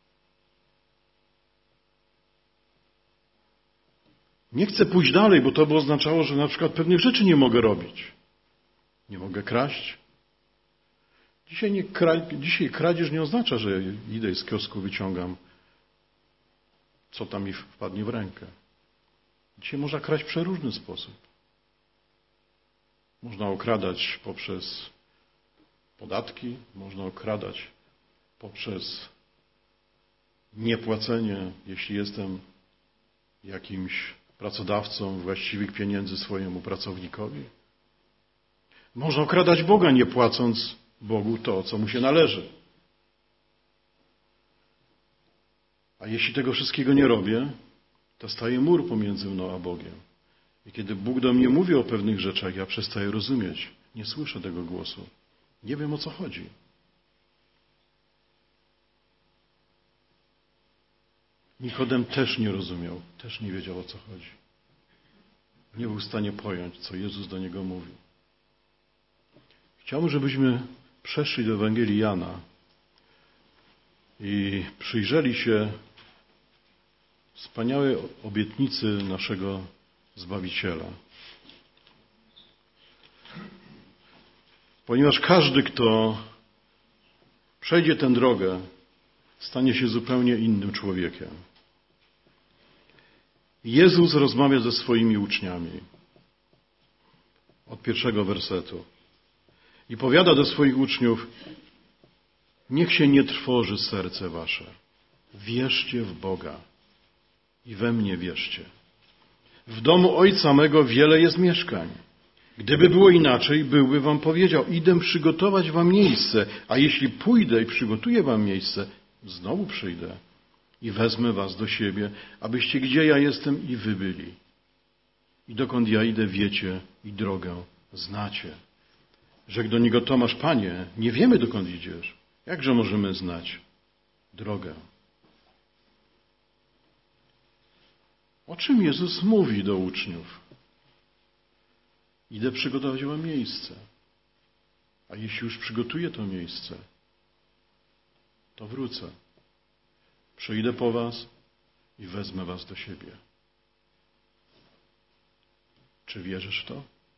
Nie chcę pójść dalej, bo to by oznaczało, że na przykład pewnych rzeczy nie mogę robić. Nie mogę kraść. Dzisiaj, nie kra... Dzisiaj kradzież nie oznacza, że idę i z kiosku wyciągam, co tam mi wpadnie w rękę. Dzisiaj można kraść w przeróżny sposób. Można okradać poprzez podatki, można okradać poprzez niepłacenie, jeśli jestem jakimś pracodawcą, właściwych pieniędzy swojemu pracownikowi. Można okradać Boga, nie płacąc Bogu to, co mu się należy. A jeśli tego wszystkiego nie robię, to staje mur pomiędzy mną a Bogiem. I kiedy Bóg do mnie mówi o pewnych rzeczach, ja przestaję rozumieć. Nie słyszę tego głosu. Nie wiem, o co chodzi. Nikodem też nie rozumiał, też nie wiedział, o co chodzi. Nie był w stanie pojąć, co Jezus do niego mówił. Chciałbym, żebyśmy przeszli do Ewangelii Jana i przyjrzeli się wspaniałej obietnicy naszego Zbawiciela. Ponieważ każdy, kto przejdzie tę drogę, stanie się zupełnie innym człowiekiem. Jezus rozmawia ze swoimi uczniami od pierwszego wersetu i powiada do swoich uczniów: niech się nie trwoży serce wasze. Wierzcie w Boga i we mnie wierzcie. W domu Ojca mego wiele jest mieszkań. Gdyby było inaczej, byłby wam powiedział: idę przygotować wam miejsce, a jeśli pójdę i przygotuję wam miejsce, znowu przyjdę i wezmę was do siebie, abyście gdzie ja jestem i wy byli. I dokąd ja idę, wiecie i drogę znacie. Rzekł do niego Tomasz: Panie, nie wiemy, dokąd idziesz. Jakże możemy znać drogę? O czym Jezus mówi do uczniów? Idę przygotować wam miejsce. A jeśli już przygotuję to miejsce, to wrócę. Przyjdę po was i wezmę was do siebie. Czy wierzysz w to?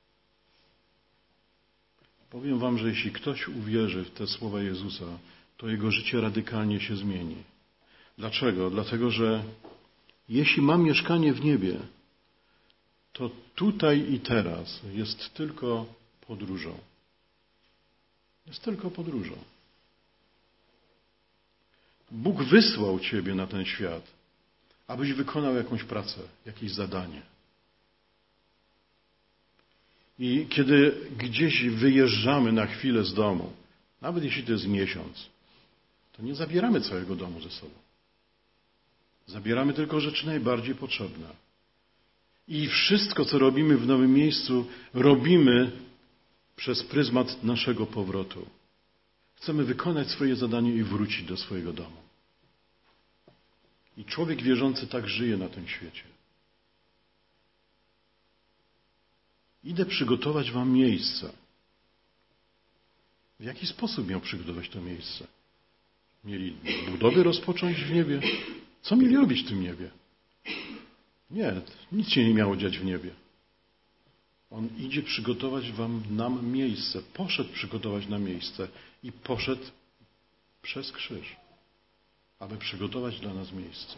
Powiem wam, że jeśli ktoś uwierzy w te słowa Jezusa, to jego życie radykalnie się zmieni. Dlaczego? Dlatego, że jeśli mam mieszkanie w niebie, to tutaj i teraz jest tylko podróżą. Jest tylko podróżą. Bóg wysłał ciebie na ten świat, abyś wykonał jakąś pracę, jakieś zadanie. I kiedy gdzieś wyjeżdżamy na chwilę z domu, nawet jeśli to jest miesiąc, to nie zabieramy całego domu ze sobą. Zabieramy tylko rzeczy najbardziej potrzebne. I wszystko, co robimy w nowym miejscu, robimy przez pryzmat naszego powrotu. Chcemy wykonać swoje zadanie i wrócić do swojego domu. I człowiek wierzący tak żyje na tym świecie. Idę przygotować wam miejsce. W jaki sposób miał przygotować to miejsce? Mieli budowę rozpocząć w niebie? Co mieli robić w tym niebie? Nie, nic się nie miało dziać w niebie. On idzie przygotować wam, nam miejsce. Poszedł przygotować nam miejsce i poszedł przez krzyż, aby przygotować dla nas miejsce.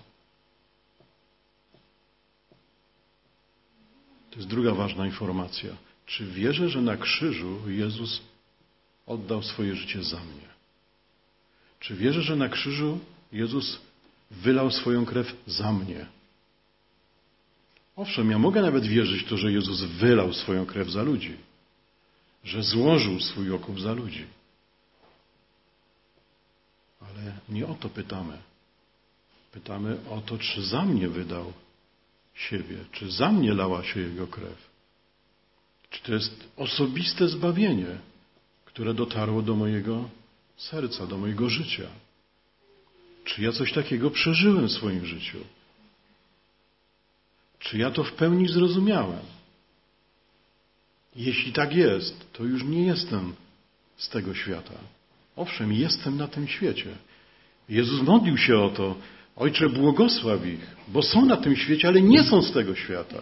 To jest druga ważna informacja. Czy wierzę, że na krzyżu Jezus oddał swoje życie za mnie? Czy wierzę, że na krzyżu Jezus wylał swoją krew za mnie? Owszem, ja mogę nawet wierzyć w to, że Jezus wylał swoją krew za ludzi, że złożył swój okup za ludzi. Ale nie o to pytamy. Pytamy o to, czy za mnie wydał siebie, czy za mnie lała się Jego krew. Czy to jest osobiste zbawienie, które dotarło do mojego serca, do mojego życia. Czy ja coś takiego przeżyłem w swoim życiu? Czy ja to w pełni zrozumiałem? Jeśli tak jest, to już nie jestem z tego świata. Owszem, jestem na tym świecie. Jezus modlił się o to: Ojcze, błogosław ich, bo są na tym świecie, ale nie są z tego świata.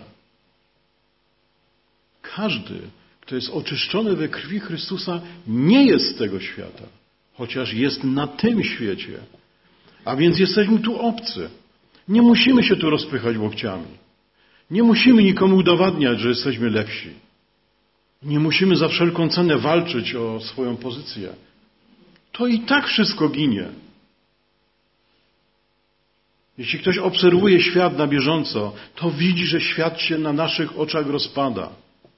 Każdy, kto jest oczyszczony we krwi Chrystusa, nie jest z tego świata, chociaż jest na tym świecie. A więc jesteśmy tu obcy. Nie musimy się tu rozpychać łokciami. Nie musimy nikomu udowadniać, że jesteśmy lepsi. Nie musimy za wszelką cenę walczyć o swoją pozycję. To i tak wszystko ginie. Jeśli ktoś obserwuje świat na bieżąco, to widzi, że świat się na naszych oczach rozpada.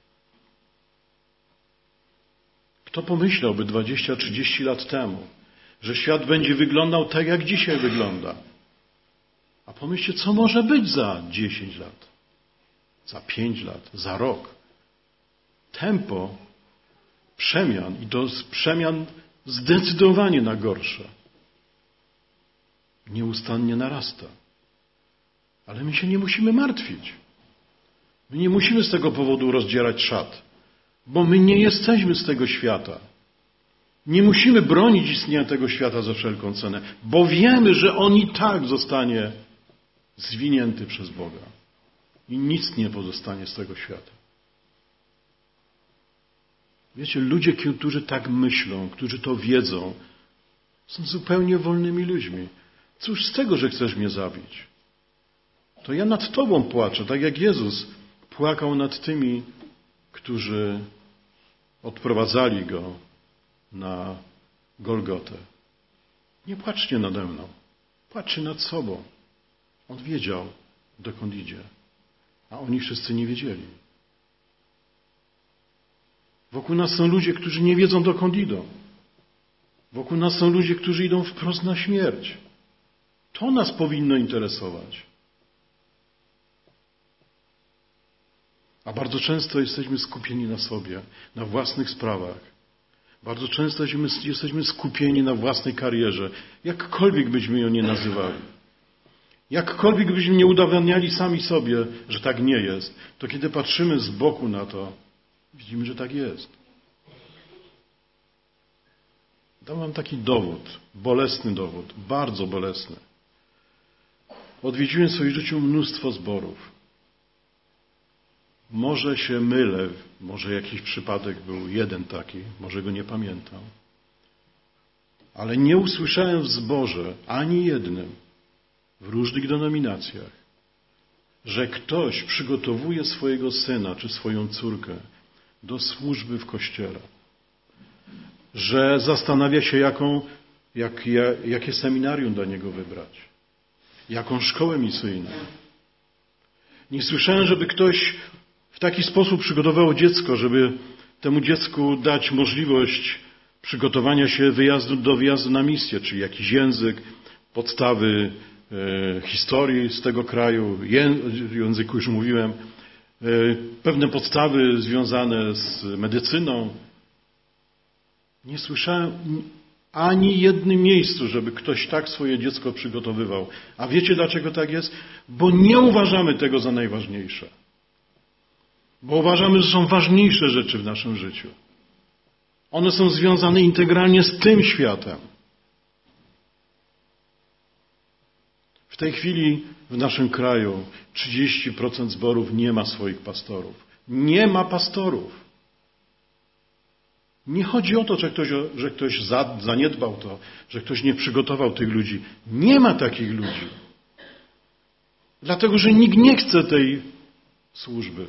Kto pomyślałby dwadzieścia trzydzieści lat temu, że świat będzie wyglądał tak, jak dzisiaj wygląda? A pomyślcie, co może być za dziesięć lat, za pięć lat, za rok. Tempo przemian, i to przemian zdecydowanie na gorsze, nieustannie narasta. Ale my się nie musimy martwić. My nie musimy z tego powodu rozdzierać szat, bo my nie jesteśmy z tego świata. Nie musimy bronić istnienia tego świata za wszelką cenę, bo wiemy, że on i tak zostanie zwinięty przez Boga. I nic nie pozostanie z tego świata. Wiecie, ludzie, którzy tak myślą, którzy to wiedzą, są zupełnie wolnymi ludźmi. Cóż z tego, że chcesz mnie zabić? To ja nad Tobą płaczę, tak jak Jezus płakał nad tymi, którzy odprowadzali Go na Golgotę. Nie płaczcie nade mną, płaczcie nad sobą. On wiedział, dokąd idzie, a oni wszyscy nie wiedzieli. Wokół nas są ludzie, którzy nie wiedzą, dokąd idą. Wokół nas są ludzie, którzy idą wprost na śmierć. To nas powinno interesować. A bardzo często jesteśmy skupieni na sobie, na własnych sprawach. Bardzo często jesteśmy skupieni na własnej karierze, jakkolwiek byśmy ją nie nazywali. Jakkolwiek byśmy nie udowadniali sami sobie, że tak nie jest, to kiedy patrzymy z boku na to, widzimy, że tak jest. Dam wam taki dowód, bolesny dowód, bardzo bolesny. Odwiedziłem w swoim życiu mnóstwo zborów. Może się mylę, może jakiś przypadek był jeden taki, może go nie pamiętam. Ale nie usłyszałem w zborze ani jednym, w różnych denominacjach, że ktoś przygotowuje swojego syna czy swoją córkę do służby w kościele. Że zastanawia się, jaką, jak, jakie seminarium dla niego wybrać. Jaką szkołę misyjną. Nie słyszałem, żeby ktoś w taki sposób przygotował dziecko, żeby temu dziecku dać możliwość przygotowania się wyjazdu, do wyjazdu na misję, czyli jakiś język, podstawy e, historii z tego kraju, ję, języku już mówiłem, e, pewne podstawy związane z medycyną. Nie słyszałem ani jednym miejscu, żeby ktoś tak swoje dziecko przygotowywał. A wiecie, dlaczego tak jest? Bo nie uważamy tego za najważniejsze. Bo uważamy, że są ważniejsze rzeczy w naszym życiu. One są związane integralnie z tym światem. W tej chwili w naszym kraju trzydzieści procent zborów nie ma swoich pastorów. Nie ma pastorów. Nie chodzi o to, że ktoś, że ktoś zaniedbał to, że ktoś nie przygotował tych ludzi. Nie ma takich ludzi. Dlatego, że nikt nie chce tej służby.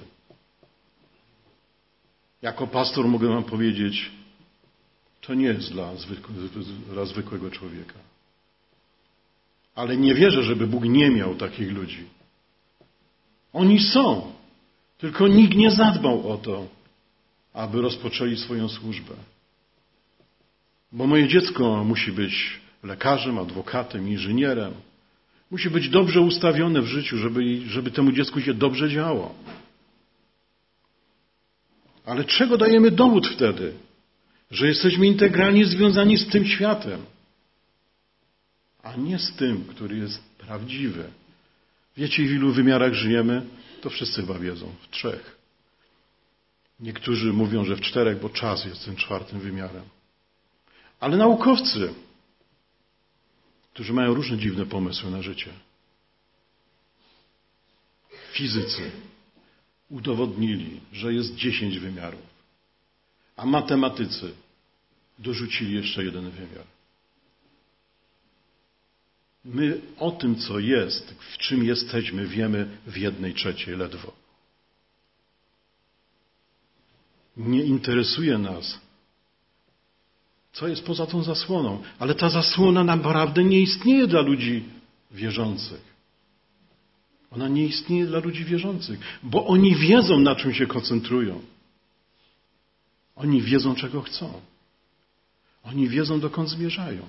Jako pastor mogę wam powiedzieć, to nie jest dla, zwykł, dla zwykłego człowieka. Ale nie wierzę, żeby Bóg nie miał takich ludzi. Oni są, tylko nikt nie zadbał o to, aby rozpoczęli swoją służbę. Bo moje dziecko musi być lekarzem, adwokatem, inżynierem. Musi być dobrze ustawione w życiu, żeby, żeby temu dziecku się dobrze działo. Ale czego dajemy dowód wtedy? Że jesteśmy integralnie związani z tym światem, a nie z tym, który jest prawdziwy. Wiecie, w ilu wymiarach żyjemy? To wszyscy chyba wiedzą. W trzech. Niektórzy mówią, że w czterech, bo czas jest tym czwartym wymiarem. Ale naukowcy, którzy mają różne dziwne pomysły na życie, fizycy udowodnili, że jest dziesięć wymiarów, a matematycy dorzucili jeszcze jeden wymiar. My o tym, co jest, w czym jesteśmy, wiemy w jednej trzeciej ledwo. Nie interesuje nas, co jest poza tą zasłoną. Ale ta zasłona naprawdę nie istnieje dla ludzi wierzących. Ona nie istnieje dla ludzi wierzących, bo oni wiedzą, na czym się koncentrują. Oni wiedzą, czego chcą. Oni wiedzą, dokąd zmierzają.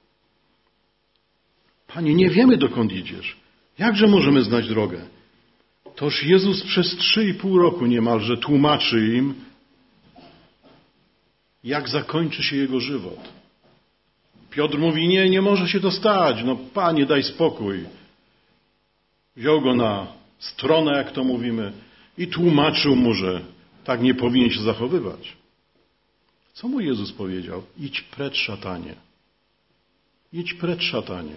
Panie, nie wiemy, dokąd idziesz. Jakże możemy znać drogę? Toż Jezus przez trzy i pół roku niemalże tłumaczy im, jak zakończy się Jego żywot. Piotr mówi, nie, nie może się to stać. No, Panie, daj spokój. Wziął go na stronę, jak to mówimy, i tłumaczył mu, że tak nie powinien się zachowywać. Co mu Jezus powiedział? Idź precz, szatanie. Idź precz, szatanie.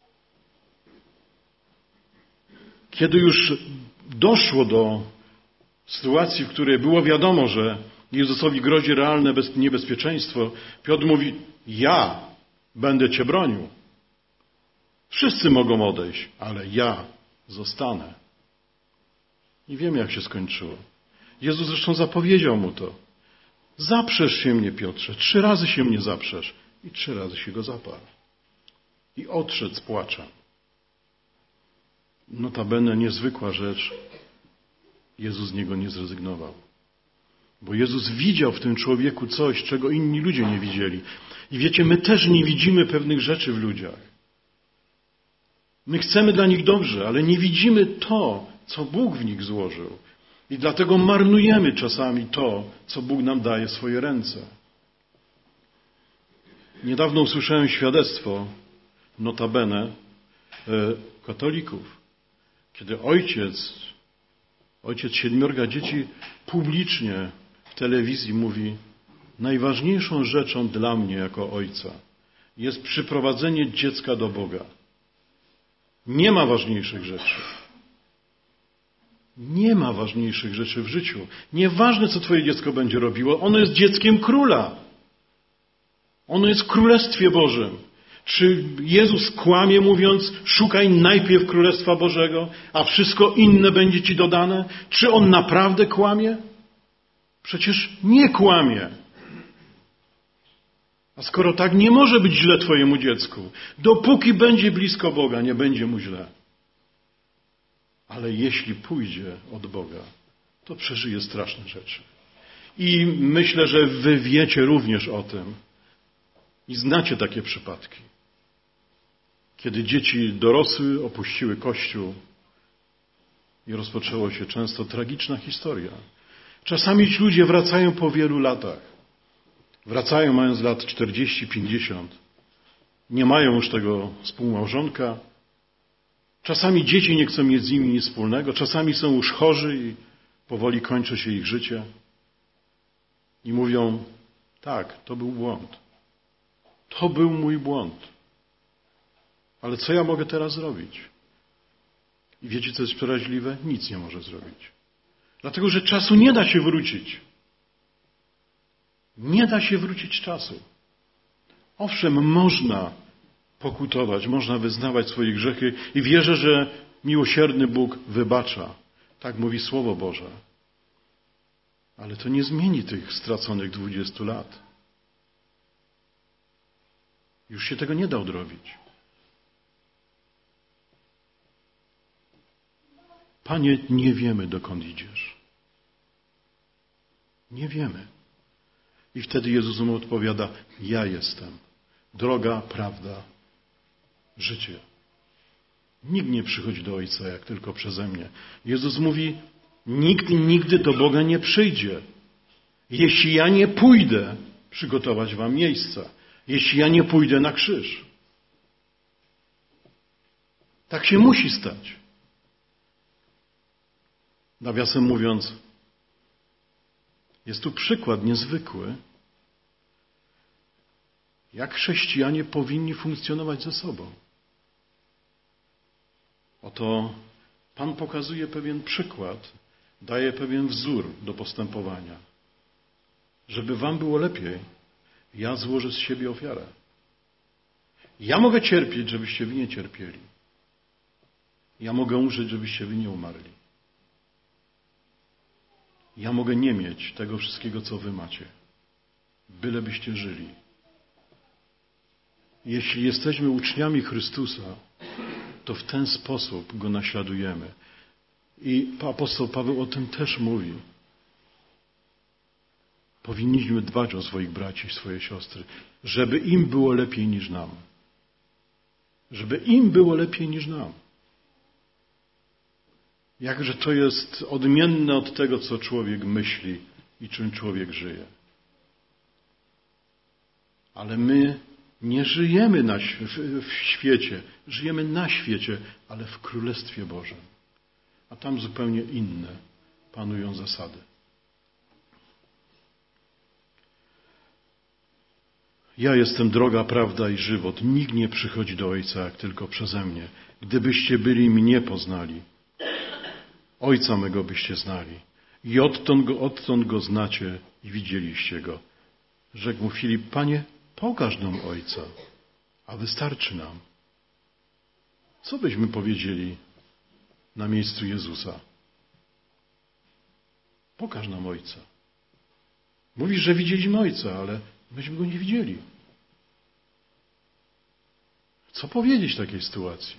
Kiedy już doszło do sytuacji, w której było wiadomo, że Jezusowi grozi realne niebezpieczeństwo, Piotr mówi, ja będę Cię bronił. Wszyscy mogą odejść, ale ja zostanę. Nie wiemy, jak się skończyło. Jezus zresztą zapowiedział mu to. Zaprzesz się mnie, Piotrze. Trzy razy się mnie zaprzesz. I trzy razy się go zaparł. I odszedł z płaczem. Notabene niezwykła rzecz. Jezus z niego nie zrezygnował. Bo Jezus widział w tym człowieku coś, czego inni ludzie nie widzieli. I wiecie, my też nie widzimy pewnych rzeczy w ludziach. My chcemy dla nich dobrze, ale nie widzimy to, co Bóg w nich złożył. I dlatego marnujemy czasami to, co Bóg nam daje w swoje ręce. Niedawno usłyszałem świadectwo, notabene, e, katolików, kiedy ojciec, ojciec siedmiorga dzieci publicznie w telewizji mówi, najważniejszą rzeczą dla mnie jako ojca jest przyprowadzenie dziecka do Boga. Nie ma ważniejszych rzeczy. Nie ma ważniejszych rzeczy w życiu. Nieważne, co twoje dziecko będzie robiło, ono jest dzieckiem króla. Ono jest w Królestwie Bożym. Czy Jezus kłamie, mówiąc, szukaj najpierw Królestwa Bożego, a wszystko inne będzie ci dodane? Czy On naprawdę kłamie? Przecież nie kłamie. A skoro tak, nie może być źle twojemu dziecku. Dopóki będzie blisko Boga, nie będzie mu źle. Ale jeśli pójdzie od Boga, to przeżyje straszne rzeczy. I myślę, że wy wiecie również o tym. I znacie takie przypadki. Kiedy dzieci dorosły, opuściły Kościół i rozpoczęła się często tragiczna historia. Czasami ci ludzie wracają po wielu latach. Wracają mając lat czterdzieści pięćdziesiąt. Nie mają już tego współmałżonka. Czasami dzieci nie chcą mieć z nimi nic wspólnego. Czasami są już chorzy i powoli kończy się ich życie. I mówią, tak, to był błąd. To był mój błąd. Ale co ja mogę teraz zrobić? I wiecie, co jest przeraźliwe? Nic nie może zrobić. Dlatego, że czasu nie da się wrócić. Nie da się wrócić czasu. Owszem, można pokutować, można wyznawać swoje grzechy i wierzę, że miłosierny Bóg wybacza. Tak mówi Słowo Boże. Ale to nie zmieni tych straconych dwudziestu lat. Już się tego nie da odrobić. Panie, nie wiemy, dokąd idziesz. Nie wiemy. I wtedy Jezus mu odpowiada, ja jestem. Droga, prawda, życie. Nikt nie przychodzi do Ojca, jak tylko przeze mnie. Jezus mówi, nikt nigdy do Boga nie przyjdzie. Jeśli ja nie pójdę przygotować wam miejsca. Jeśli ja nie pójdę na krzyż. Tak się musi stać. Nawiasem mówiąc, jest tu przykład niezwykły, jak chrześcijanie powinni funkcjonować ze sobą. Oto Pan pokazuje pewien przykład, daje pewien wzór do postępowania. Żeby wam było lepiej, ja złożę z siebie ofiarę. Ja mogę cierpieć, żebyście wy nie cierpieli. Ja mogę umrzeć, żebyście wy nie umarli. Ja mogę nie mieć tego wszystkiego, co wy macie. Bylebyście żyli. Jeśli jesteśmy uczniami Chrystusa, to w ten sposób Go naśladujemy. I apostoł Paweł o tym też mówi. Powinniśmy dbać o swoich braci i swoje siostry, żeby im było lepiej niż nam. Żeby im było lepiej niż nam. Jakże to jest odmienne od tego, co człowiek myśli i czym człowiek żyje. Ale my nie żyjemy na, w, w świecie, żyjemy na świecie, ale w Królestwie Bożym. A tam zupełnie inne panują zasady. Ja jestem droga, prawda i żywot. Nikt nie przychodzi do Ojca, jak tylko przeze mnie. Gdybyście byli mnie poznali, Ojca mego byście znali. I odtąd go, odtąd go znacie i widzieliście Go. Rzekł mu Filip, Panie, pokaż nam Ojca, a wystarczy nam. Co byśmy powiedzieli na miejscu Jezusa? Pokaż nam Ojca. Mówisz, że widzieliśmy Ojca, ale myśmy Go nie widzieli. Co powiedzieć w takiej sytuacji?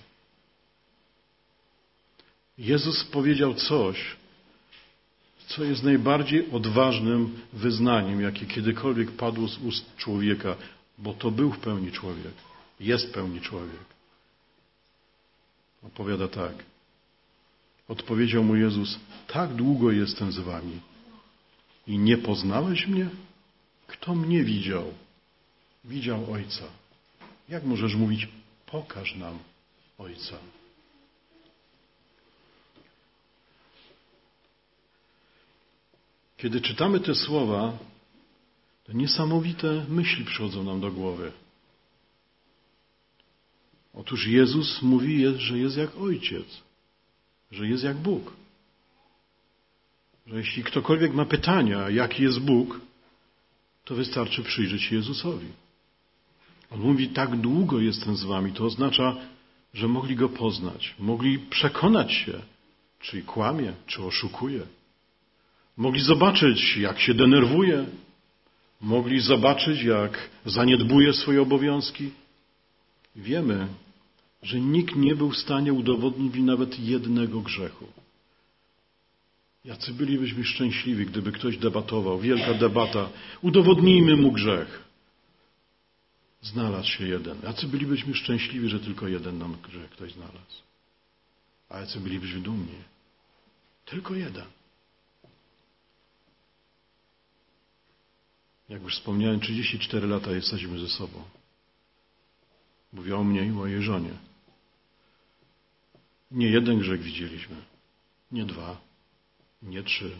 Jezus powiedział coś, co jest najbardziej odważnym wyznaniem, jakie kiedykolwiek padło z ust człowieka, bo to był w pełni człowiek. Jest w pełni człowiek. Opowiada tak. Odpowiedział mu Jezus, tak długo jestem z wami i nie poznałeś mnie? Kto mnie widział? Widział Ojca. Jak możesz mówić, pokaż nam Ojca? Kiedy czytamy te słowa, to niesamowite myśli przychodzą nam do głowy. Otóż Jezus mówi, że jest jak Ojciec, że jest jak Bóg. Że jeśli ktokolwiek ma pytania, jaki jest Bóg, to wystarczy przyjrzeć się Jezusowi. On mówi, tak długo jestem z wami. To oznacza, że mogli Go poznać. Mogli przekonać się, czy kłamie, czy oszukuje. Mogli zobaczyć, jak się denerwuje. Mogli zobaczyć, jak zaniedbuje swoje obowiązki. Wiemy, że nikt nie był w stanie udowodnić mi nawet jednego grzechu. Jacy bylibyśmy szczęśliwi, gdyby ktoś debatował. Wielka debata. Udowodnijmy mu grzech. Znalazł się jeden. Jacy bylibyśmy szczęśliwi, że tylko jeden nam grzech ktoś znalazł. A jacy bylibyśmy dumni. Tylko jeden. Jak już wspomniałem, trzydzieści cztery lata jesteśmy ze sobą. Mówię o mnie i mojej żonie. Nie jeden grzech widzieliśmy. Nie dwa. Nie trzy.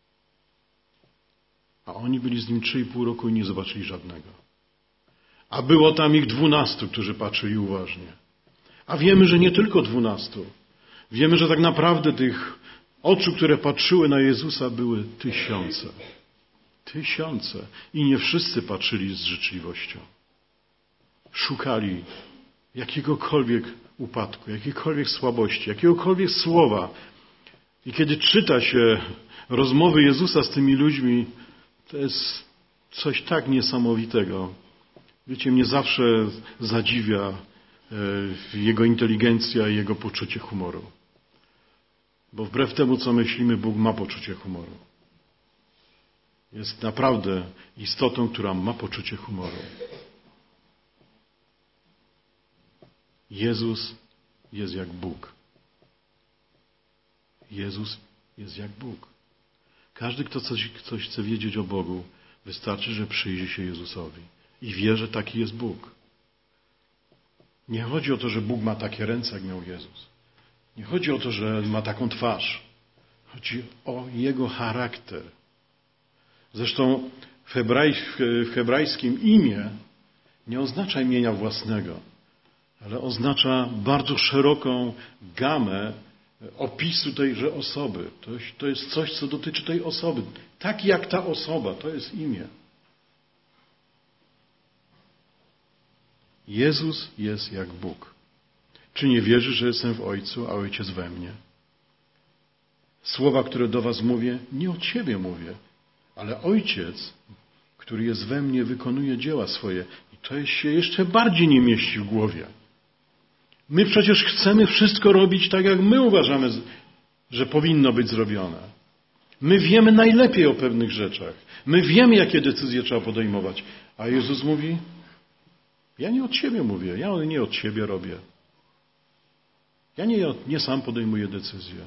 A oni byli z nim trzy i pół roku i nie zobaczyli żadnego. A było tam ich dwunastu, którzy patrzyli uważnie. A wiemy, że nie tylko dwunastu. Wiemy, że tak naprawdę tych oczu, które patrzyły na Jezusa, były tysiące. Tysiące. I nie wszyscy patrzyli z życzliwością. Szukali jakiegokolwiek upadku, jakiejkolwiek słabości, jakiegokolwiek słowa. I kiedy czyta się rozmowy Jezusa z tymi ludźmi, to jest coś tak niesamowitego. Wiecie, mnie zawsze zadziwia Jego inteligencja i Jego poczucie humoru. Bo wbrew temu, co myślimy, Bóg ma poczucie humoru. Jest naprawdę istotą, która ma poczucie humoru. Jezus jest jak Bóg. Jezus jest jak Bóg. Każdy, kto coś, coś chce wiedzieć o Bogu, wystarczy, że przyjrzy się Jezusowi i wie, że taki jest Bóg. Nie chodzi o to, że Bóg ma takie ręce, jak miał Jezus. Nie chodzi o to, że ma taką twarz. Chodzi o Jego charakter. Zresztą w, hebraj, w hebrajskim imię nie oznacza imienia własnego, ale oznacza bardzo szeroką gamę opisu tejże osoby. To jest, to jest coś, co dotyczy tej osoby. Tak jak ta osoba, to jest imię. Jezus jest jak Bóg. Czy nie wierzysz, że jestem w Ojcu, a Ojciec we mnie? Słowa, które do was mówię, nie od siebie mówię, ale Ojciec, który jest we mnie, wykonuje dzieła swoje. I to się jeszcze bardziej nie mieści w głowie. My przecież chcemy wszystko robić tak, jak my uważamy, że powinno być zrobione. My wiemy najlepiej o pewnych rzeczach. My wiemy, jakie decyzje trzeba podejmować. A Jezus mówi, ja nie od siebie mówię, ja nie od siebie robię. Ja nie, nie sam podejmuję decyzje.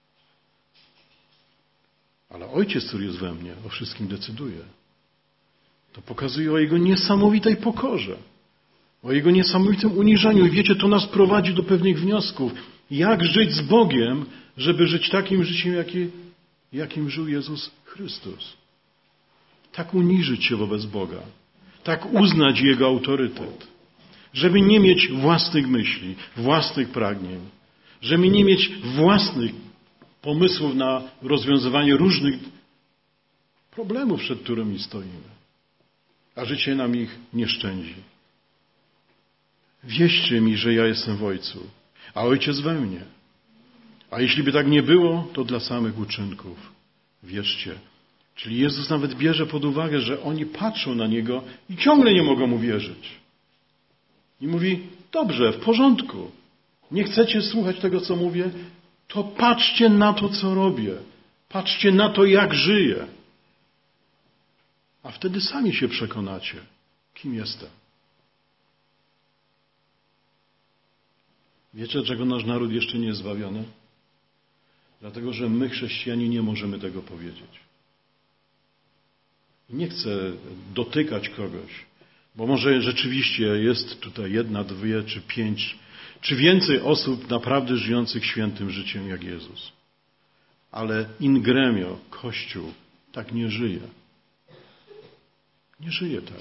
Ale Ojciec, który jest we mnie, o wszystkim decyduje. To pokazuje o Jego niesamowitej pokorze. O Jego niesamowitym uniżaniu. I wiecie, to nas prowadzi do pewnych wniosków. Jak żyć z Bogiem, żeby żyć takim życiem, jaki, jakim żył Jezus Chrystus. Tak uniżyć się wobec Boga. Tak uznać Jego autorytet. Żeby nie mieć własnych myśli, własnych pragnień. Żeby nie mieć własnych pomysłów na rozwiązywanie różnych problemów, przed którymi stoimy. A życie nam ich nie szczędzi. Wierzcie mi, że ja jestem w Ojcu, a Ojciec we mnie. A jeśli by tak nie było, to dla samych uczynków. Wierzcie. Czyli Jezus nawet bierze pod uwagę, że oni patrzą na Niego i ciągle nie mogą Mu wierzyć. I mówi, dobrze, w porządku. Nie chcecie słuchać tego, co mówię? To patrzcie na to, co robię. Patrzcie na to, jak żyję. A wtedy sami się przekonacie, kim jestem. Wiecie, dlaczego nasz naród jeszcze nie jest zbawiony? Dlatego, że my, chrześcijanie, nie możemy tego powiedzieć. Nie chcę dotykać kogoś, bo może rzeczywiście jest tutaj jedna, dwie czy pięć, czy więcej osób naprawdę żyjących świętym życiem jak Jezus. Ale in gremio, Kościół, tak nie żyje. Nie żyje tak.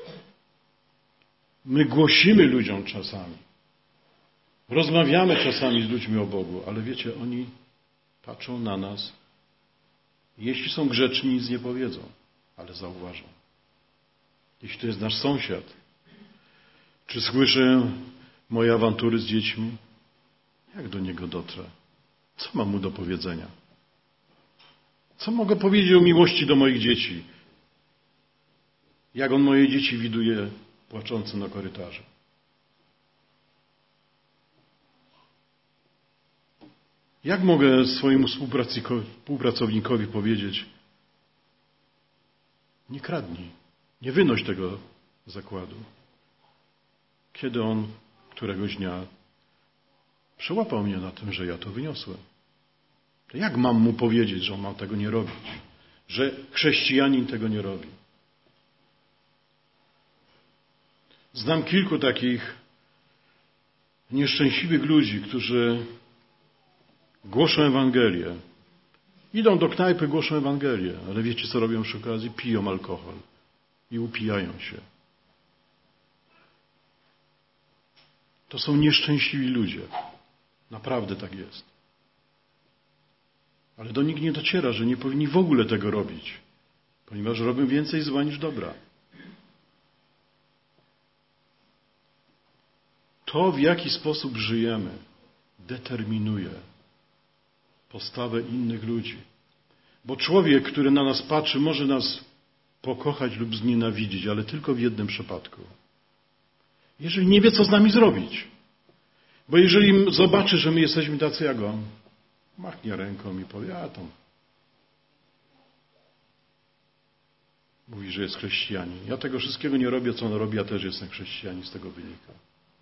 My głosimy ludziom czasami. Rozmawiamy czasami z ludźmi o Bogu, ale wiecie, oni patrzą na nas. Jeśli są grzeczni, nic nie powiedzą, ale zauważą. Jeśli to jest nasz sąsiad, czy słyszę moje awantury z dziećmi, jak do niego dotrę? Co mam mu do powiedzenia? Co mogę powiedzieć o miłości do moich dzieci? Jak on moje dzieci widuje płaczące na korytarzu? Jak mogę swojemu współpracownikowi powiedzieć, nie kradnij, nie wynoś tego zakładu, kiedy on któregoś dnia przełapał mnie na tym, że ja to wyniosłem? To jak mam mu powiedzieć, że on ma tego nie robić? Że chrześcijanin tego nie robi? Znam kilku takich nieszczęśliwych ludzi, którzy głoszą Ewangelię. Idą do knajpy, głoszą Ewangelię, ale wiecie, co robią przy okazji? Piją alkohol i upijają się. To są nieszczęśliwi ludzie. Naprawdę tak jest. Ale do nich nie dociera, że nie powinni w ogóle tego robić, ponieważ robią więcej zła niż dobra. To, w jaki sposób żyjemy, determinuje postawę innych ludzi. Bo człowiek, który na nas patrzy, może nas pokochać lub znienawidzić, ale tylko w jednym przypadku. Jeżeli nie wie, co z nami zrobić. Bo jeżeli zobaczy, że my jesteśmy tacy jak on, Machnie ręką i powie, a tam. Mówi, że jest chrześcijanin. Ja tego wszystkiego nie robię, co on robi, ja też jestem chrześcijanin, z tego wynika.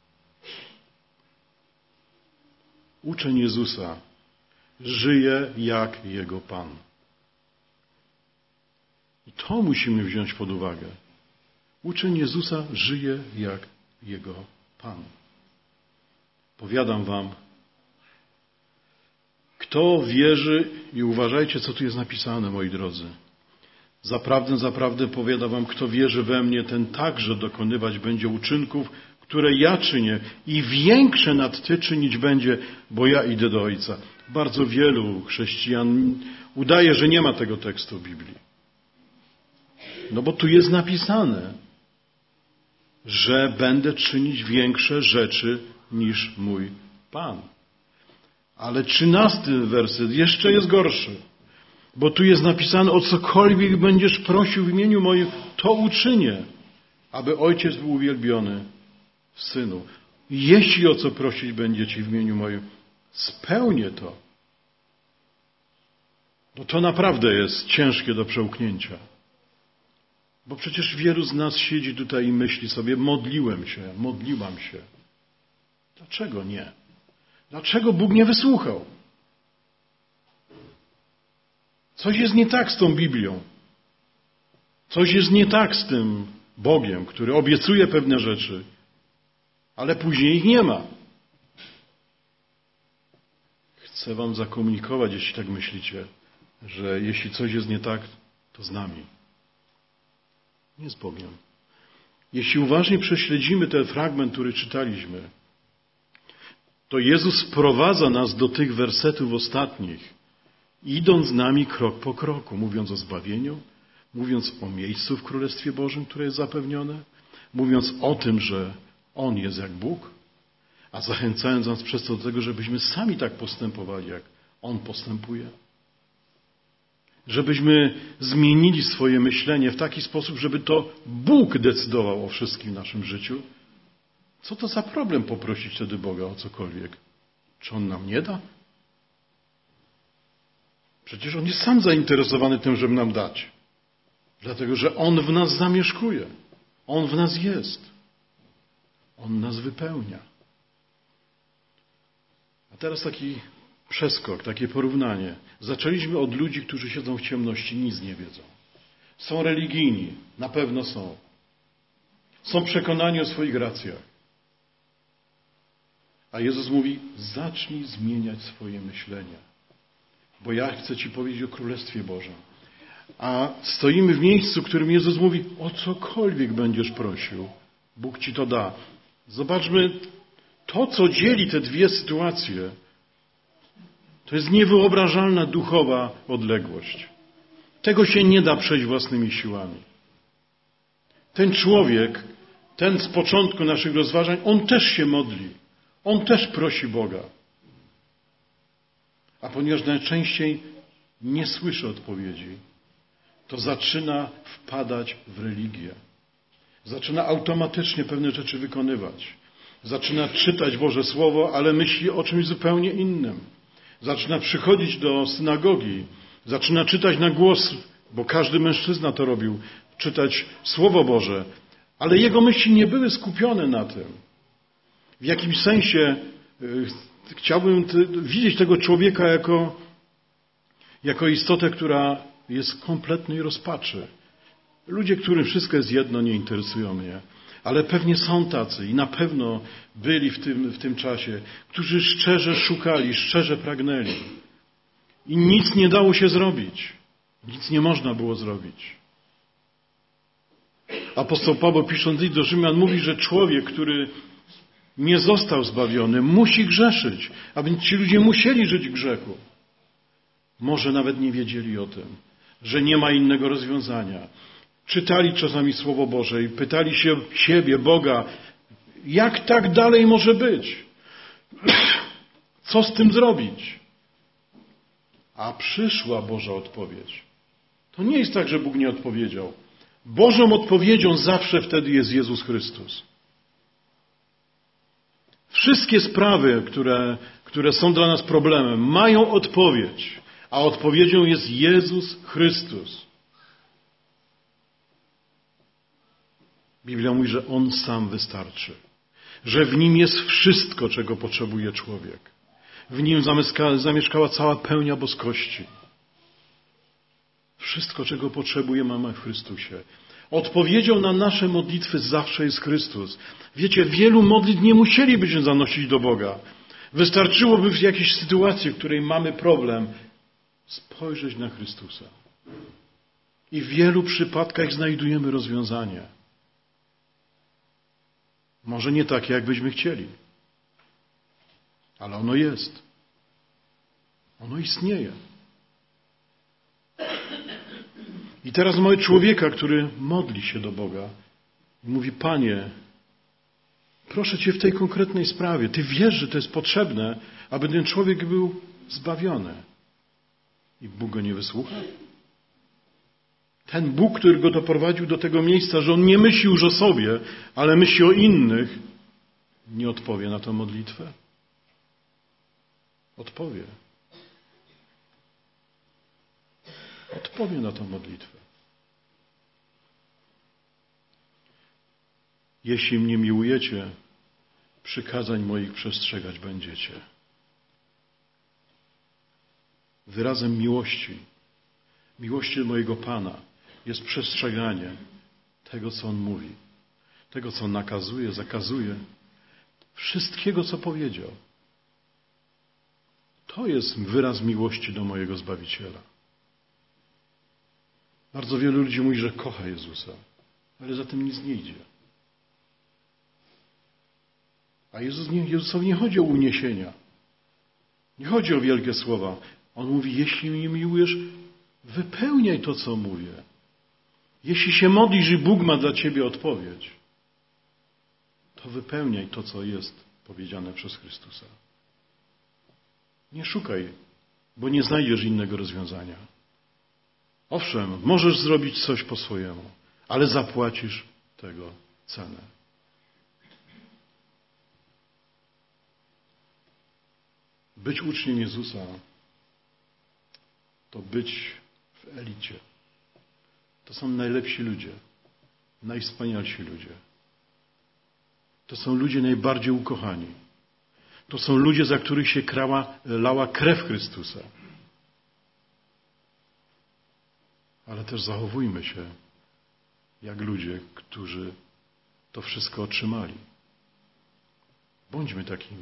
Uczeń Jezusa żyje jak Jego Pan. I to musimy wziąć pod uwagę. Uczeń Jezusa żyje jak Jego Pan. Powiadam wam, kto wierzy, i uważajcie, co tu jest napisane, moi drodzy. Zaprawdę, zaprawdę powiadam wam, kto wierzy we mnie, ten także dokonywać będzie uczynków, które ja czynię i większe nad ty czynić będzie, bo ja idę do Ojca. Bardzo wielu chrześcijan udaje, że nie ma tego tekstu w Biblii. No bo tu jest napisane, że będę czynić większe rzeczy niż mój Pan. Ale trzynasty werset jeszcze jest gorszy, bo tu jest napisane, o cokolwiek będziesz prosił w imieniu moim, to uczynię, aby Ojciec był uwielbiony w Synu. Jeśli o co prosić będziecie w imieniu moim, spełnię to. No to naprawdę jest ciężkie do przełknięcia. Bo przecież wielu z nas siedzi tutaj i myśli sobie, modliłem się, modliłam się. Dlaczego nie? Dlaczego Bóg nie wysłuchał? Coś jest nie tak z tą Biblią. Coś jest nie tak z tym Bogiem, który obiecuje pewne rzeczy, ale później ich nie ma. Chcę wam zakomunikować, jeśli tak myślicie, że jeśli coś jest nie tak, to z nami. Nie z Bogiem. Jeśli uważnie prześledzimy ten fragment, który czytaliśmy, to Jezus sprowadza nas do tych wersetów ostatnich, idąc z nami krok po kroku, mówiąc o zbawieniu, mówiąc o miejscu w Królestwie Bożym, które jest zapewnione, mówiąc o tym, że On jest jak Bóg, a zachęcając nas przez to do tego, żebyśmy sami tak postępowali, jak On postępuje. Żebyśmy zmienili swoje myślenie w taki sposób, żeby to Bóg decydował o wszystkim w naszym życiu. Co to za problem poprosić wtedy Boga o cokolwiek? Czy On nam nie da? Przecież On jest sam zainteresowany tym, żeby nam dać. Dlatego, że On w nas zamieszkuje. On w nas jest. On nas wypełnia. A teraz taki przeskok, takie porównanie. Zaczęliśmy od ludzi, którzy siedzą w ciemności, nic nie wiedzą. Są religijni, na pewno są. Są przekonani o swoich racjach. A Jezus mówi, zacznij zmieniać swoje myślenie. Bo ja chcę Ci powiedzieć o Królestwie Bożym. A stoimy w miejscu, w którym Jezus mówi, o cokolwiek będziesz prosił, Bóg Ci to da. Zobaczmy, to co dzieli te dwie sytuacje, to jest niewyobrażalna duchowa odległość. Tego się nie da przejść własnymi siłami. Ten człowiek, ten z początku naszych rozważań, on też się modli. On też prosi Boga. A ponieważ najczęściej nie słyszy odpowiedzi, to zaczyna wpadać w religię. Zaczyna automatycznie pewne rzeczy wykonywać. Zaczyna czytać Boże Słowo, ale myśli o czymś zupełnie innym. Zaczyna przychodzić do synagogi, zaczyna czytać na głos, bo każdy mężczyzna to robił, czytać Słowo Boże, ale jego myśli nie były skupione na tym. W jakimś sensie y, chciałbym ty, widzieć tego człowieka jako, jako istotę, która jest w kompletnej rozpaczy. Ludzie, którym wszystko jest jedno, nie interesują mnie. Ale pewnie są tacy i na pewno byli w tym, w tym czasie, którzy szczerze szukali, szczerze pragnęli. I nic nie dało się zrobić. Nic nie można było zrobić. Apostoł Paweł, pisząc list do Rzymian, mówi, że człowiek, który nie został zbawiony, musi grzeszyć. A więc ci ludzie musieli żyć w grzechu. Może nawet nie wiedzieli o tym, że nie ma innego rozwiązania. Czytali czasami Słowo Boże i pytali się siebie, Boga, jak tak dalej może być? Co z tym zrobić? A przyszła Boża odpowiedź. To nie jest tak, że Bóg nie odpowiedział. Bożą odpowiedzią zawsze wtedy jest Jezus Chrystus. Wszystkie sprawy, które, które są dla nas problemem, mają odpowiedź, a odpowiedzią jest Jezus Chrystus. Biblia mówi, że On sam wystarczy, że w Nim jest wszystko, czego potrzebuje człowiek. W Nim zamieszkała cała pełnia boskości. Wszystko, czego potrzebuje, mamy w Chrystusie. Odpowiedzią na nasze modlitwy zawsze jest Chrystus. Wiecie, wielu modlitw nie musielibyśmy zanosić do Boga. Wystarczyłoby w jakiejś sytuacji, w której mamy problem, spojrzeć na Chrystusa. I w wielu przypadkach znajdujemy rozwiązanie. Może nie takie, jak byśmy chcieli, ale ono jest. Ono istnieje. I teraz mamy człowieka, który modli się do Boga i mówi: Panie, proszę Cię w tej konkretnej sprawie. Ty wiesz, że to jest potrzebne, aby ten człowiek był zbawiony. I Bóg go nie wysłucha? Ten Bóg, który go doprowadził do tego miejsca, że on nie myśli już o sobie, ale myśli o innych, nie odpowie na tę modlitwę? Odpowie. Odpowie na tę modlitwę. Jeśli mnie miłujecie, przykazań moich przestrzegać będziecie. Wyrazem miłości, miłości do mojego Pana jest przestrzeganie tego, co On mówi, tego, co On nakazuje, zakazuje, wszystkiego, co powiedział. To jest wyraz miłości do mojego Zbawiciela. Bardzo wielu ludzi mówi, że kocha Jezusa, ale za tym nic nie idzie. A Jezus nie, Jezusowi nie chodzi o uniesienia. Nie chodzi o wielkie słowa. On mówi: jeśli mnie miłujesz, wypełniaj to, co mówię. Jeśli się modlisz i Bóg ma dla ciebie odpowiedź, to wypełniaj to, co jest powiedziane przez Chrystusa. Nie szukaj, bo nie znajdziesz innego rozwiązania. Owszem, możesz zrobić coś po swojemu, ale zapłacisz tego cenę. Być uczniem Jezusa to być w elicie. To są najlepsi ludzie, najwspanialsi ludzie. To są ludzie najbardziej ukochani. To są ludzie, za których się krała, lała krew Chrystusa. Ale też zachowujmy się jak ludzie, którzy to wszystko otrzymali. Bądźmy takimi.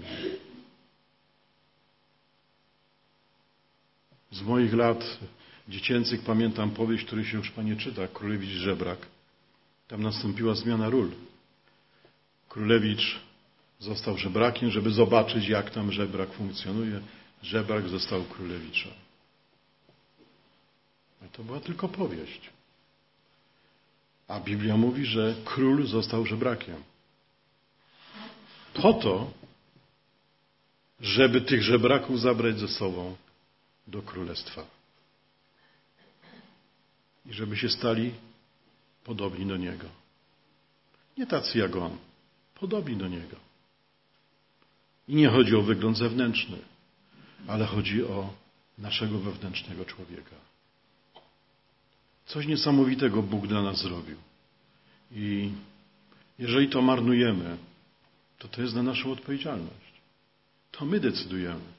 Z moich lat dziecięcych pamiętam powieść, której się już Panie czyta, Królewicz i Żebrak. Tam nastąpiła zmiana ról. Królewicz został żebrakiem, żeby zobaczyć, jak tam żebrak funkcjonuje. Żebrak został królewiczem. I to była tylko powieść. A Biblia mówi, że król został żebrakiem. Po to, żeby tych żebraków zabrać ze sobą do królestwa. I żeby się stali podobni do Niego. Nie tacy jak On, podobni do Niego. I nie chodzi o wygląd zewnętrzny, ale chodzi o naszego wewnętrznego człowieka. Coś niesamowitego Bóg dla nas zrobił. I jeżeli to marnujemy, to to jest na naszą odpowiedzialność. To my decydujemy.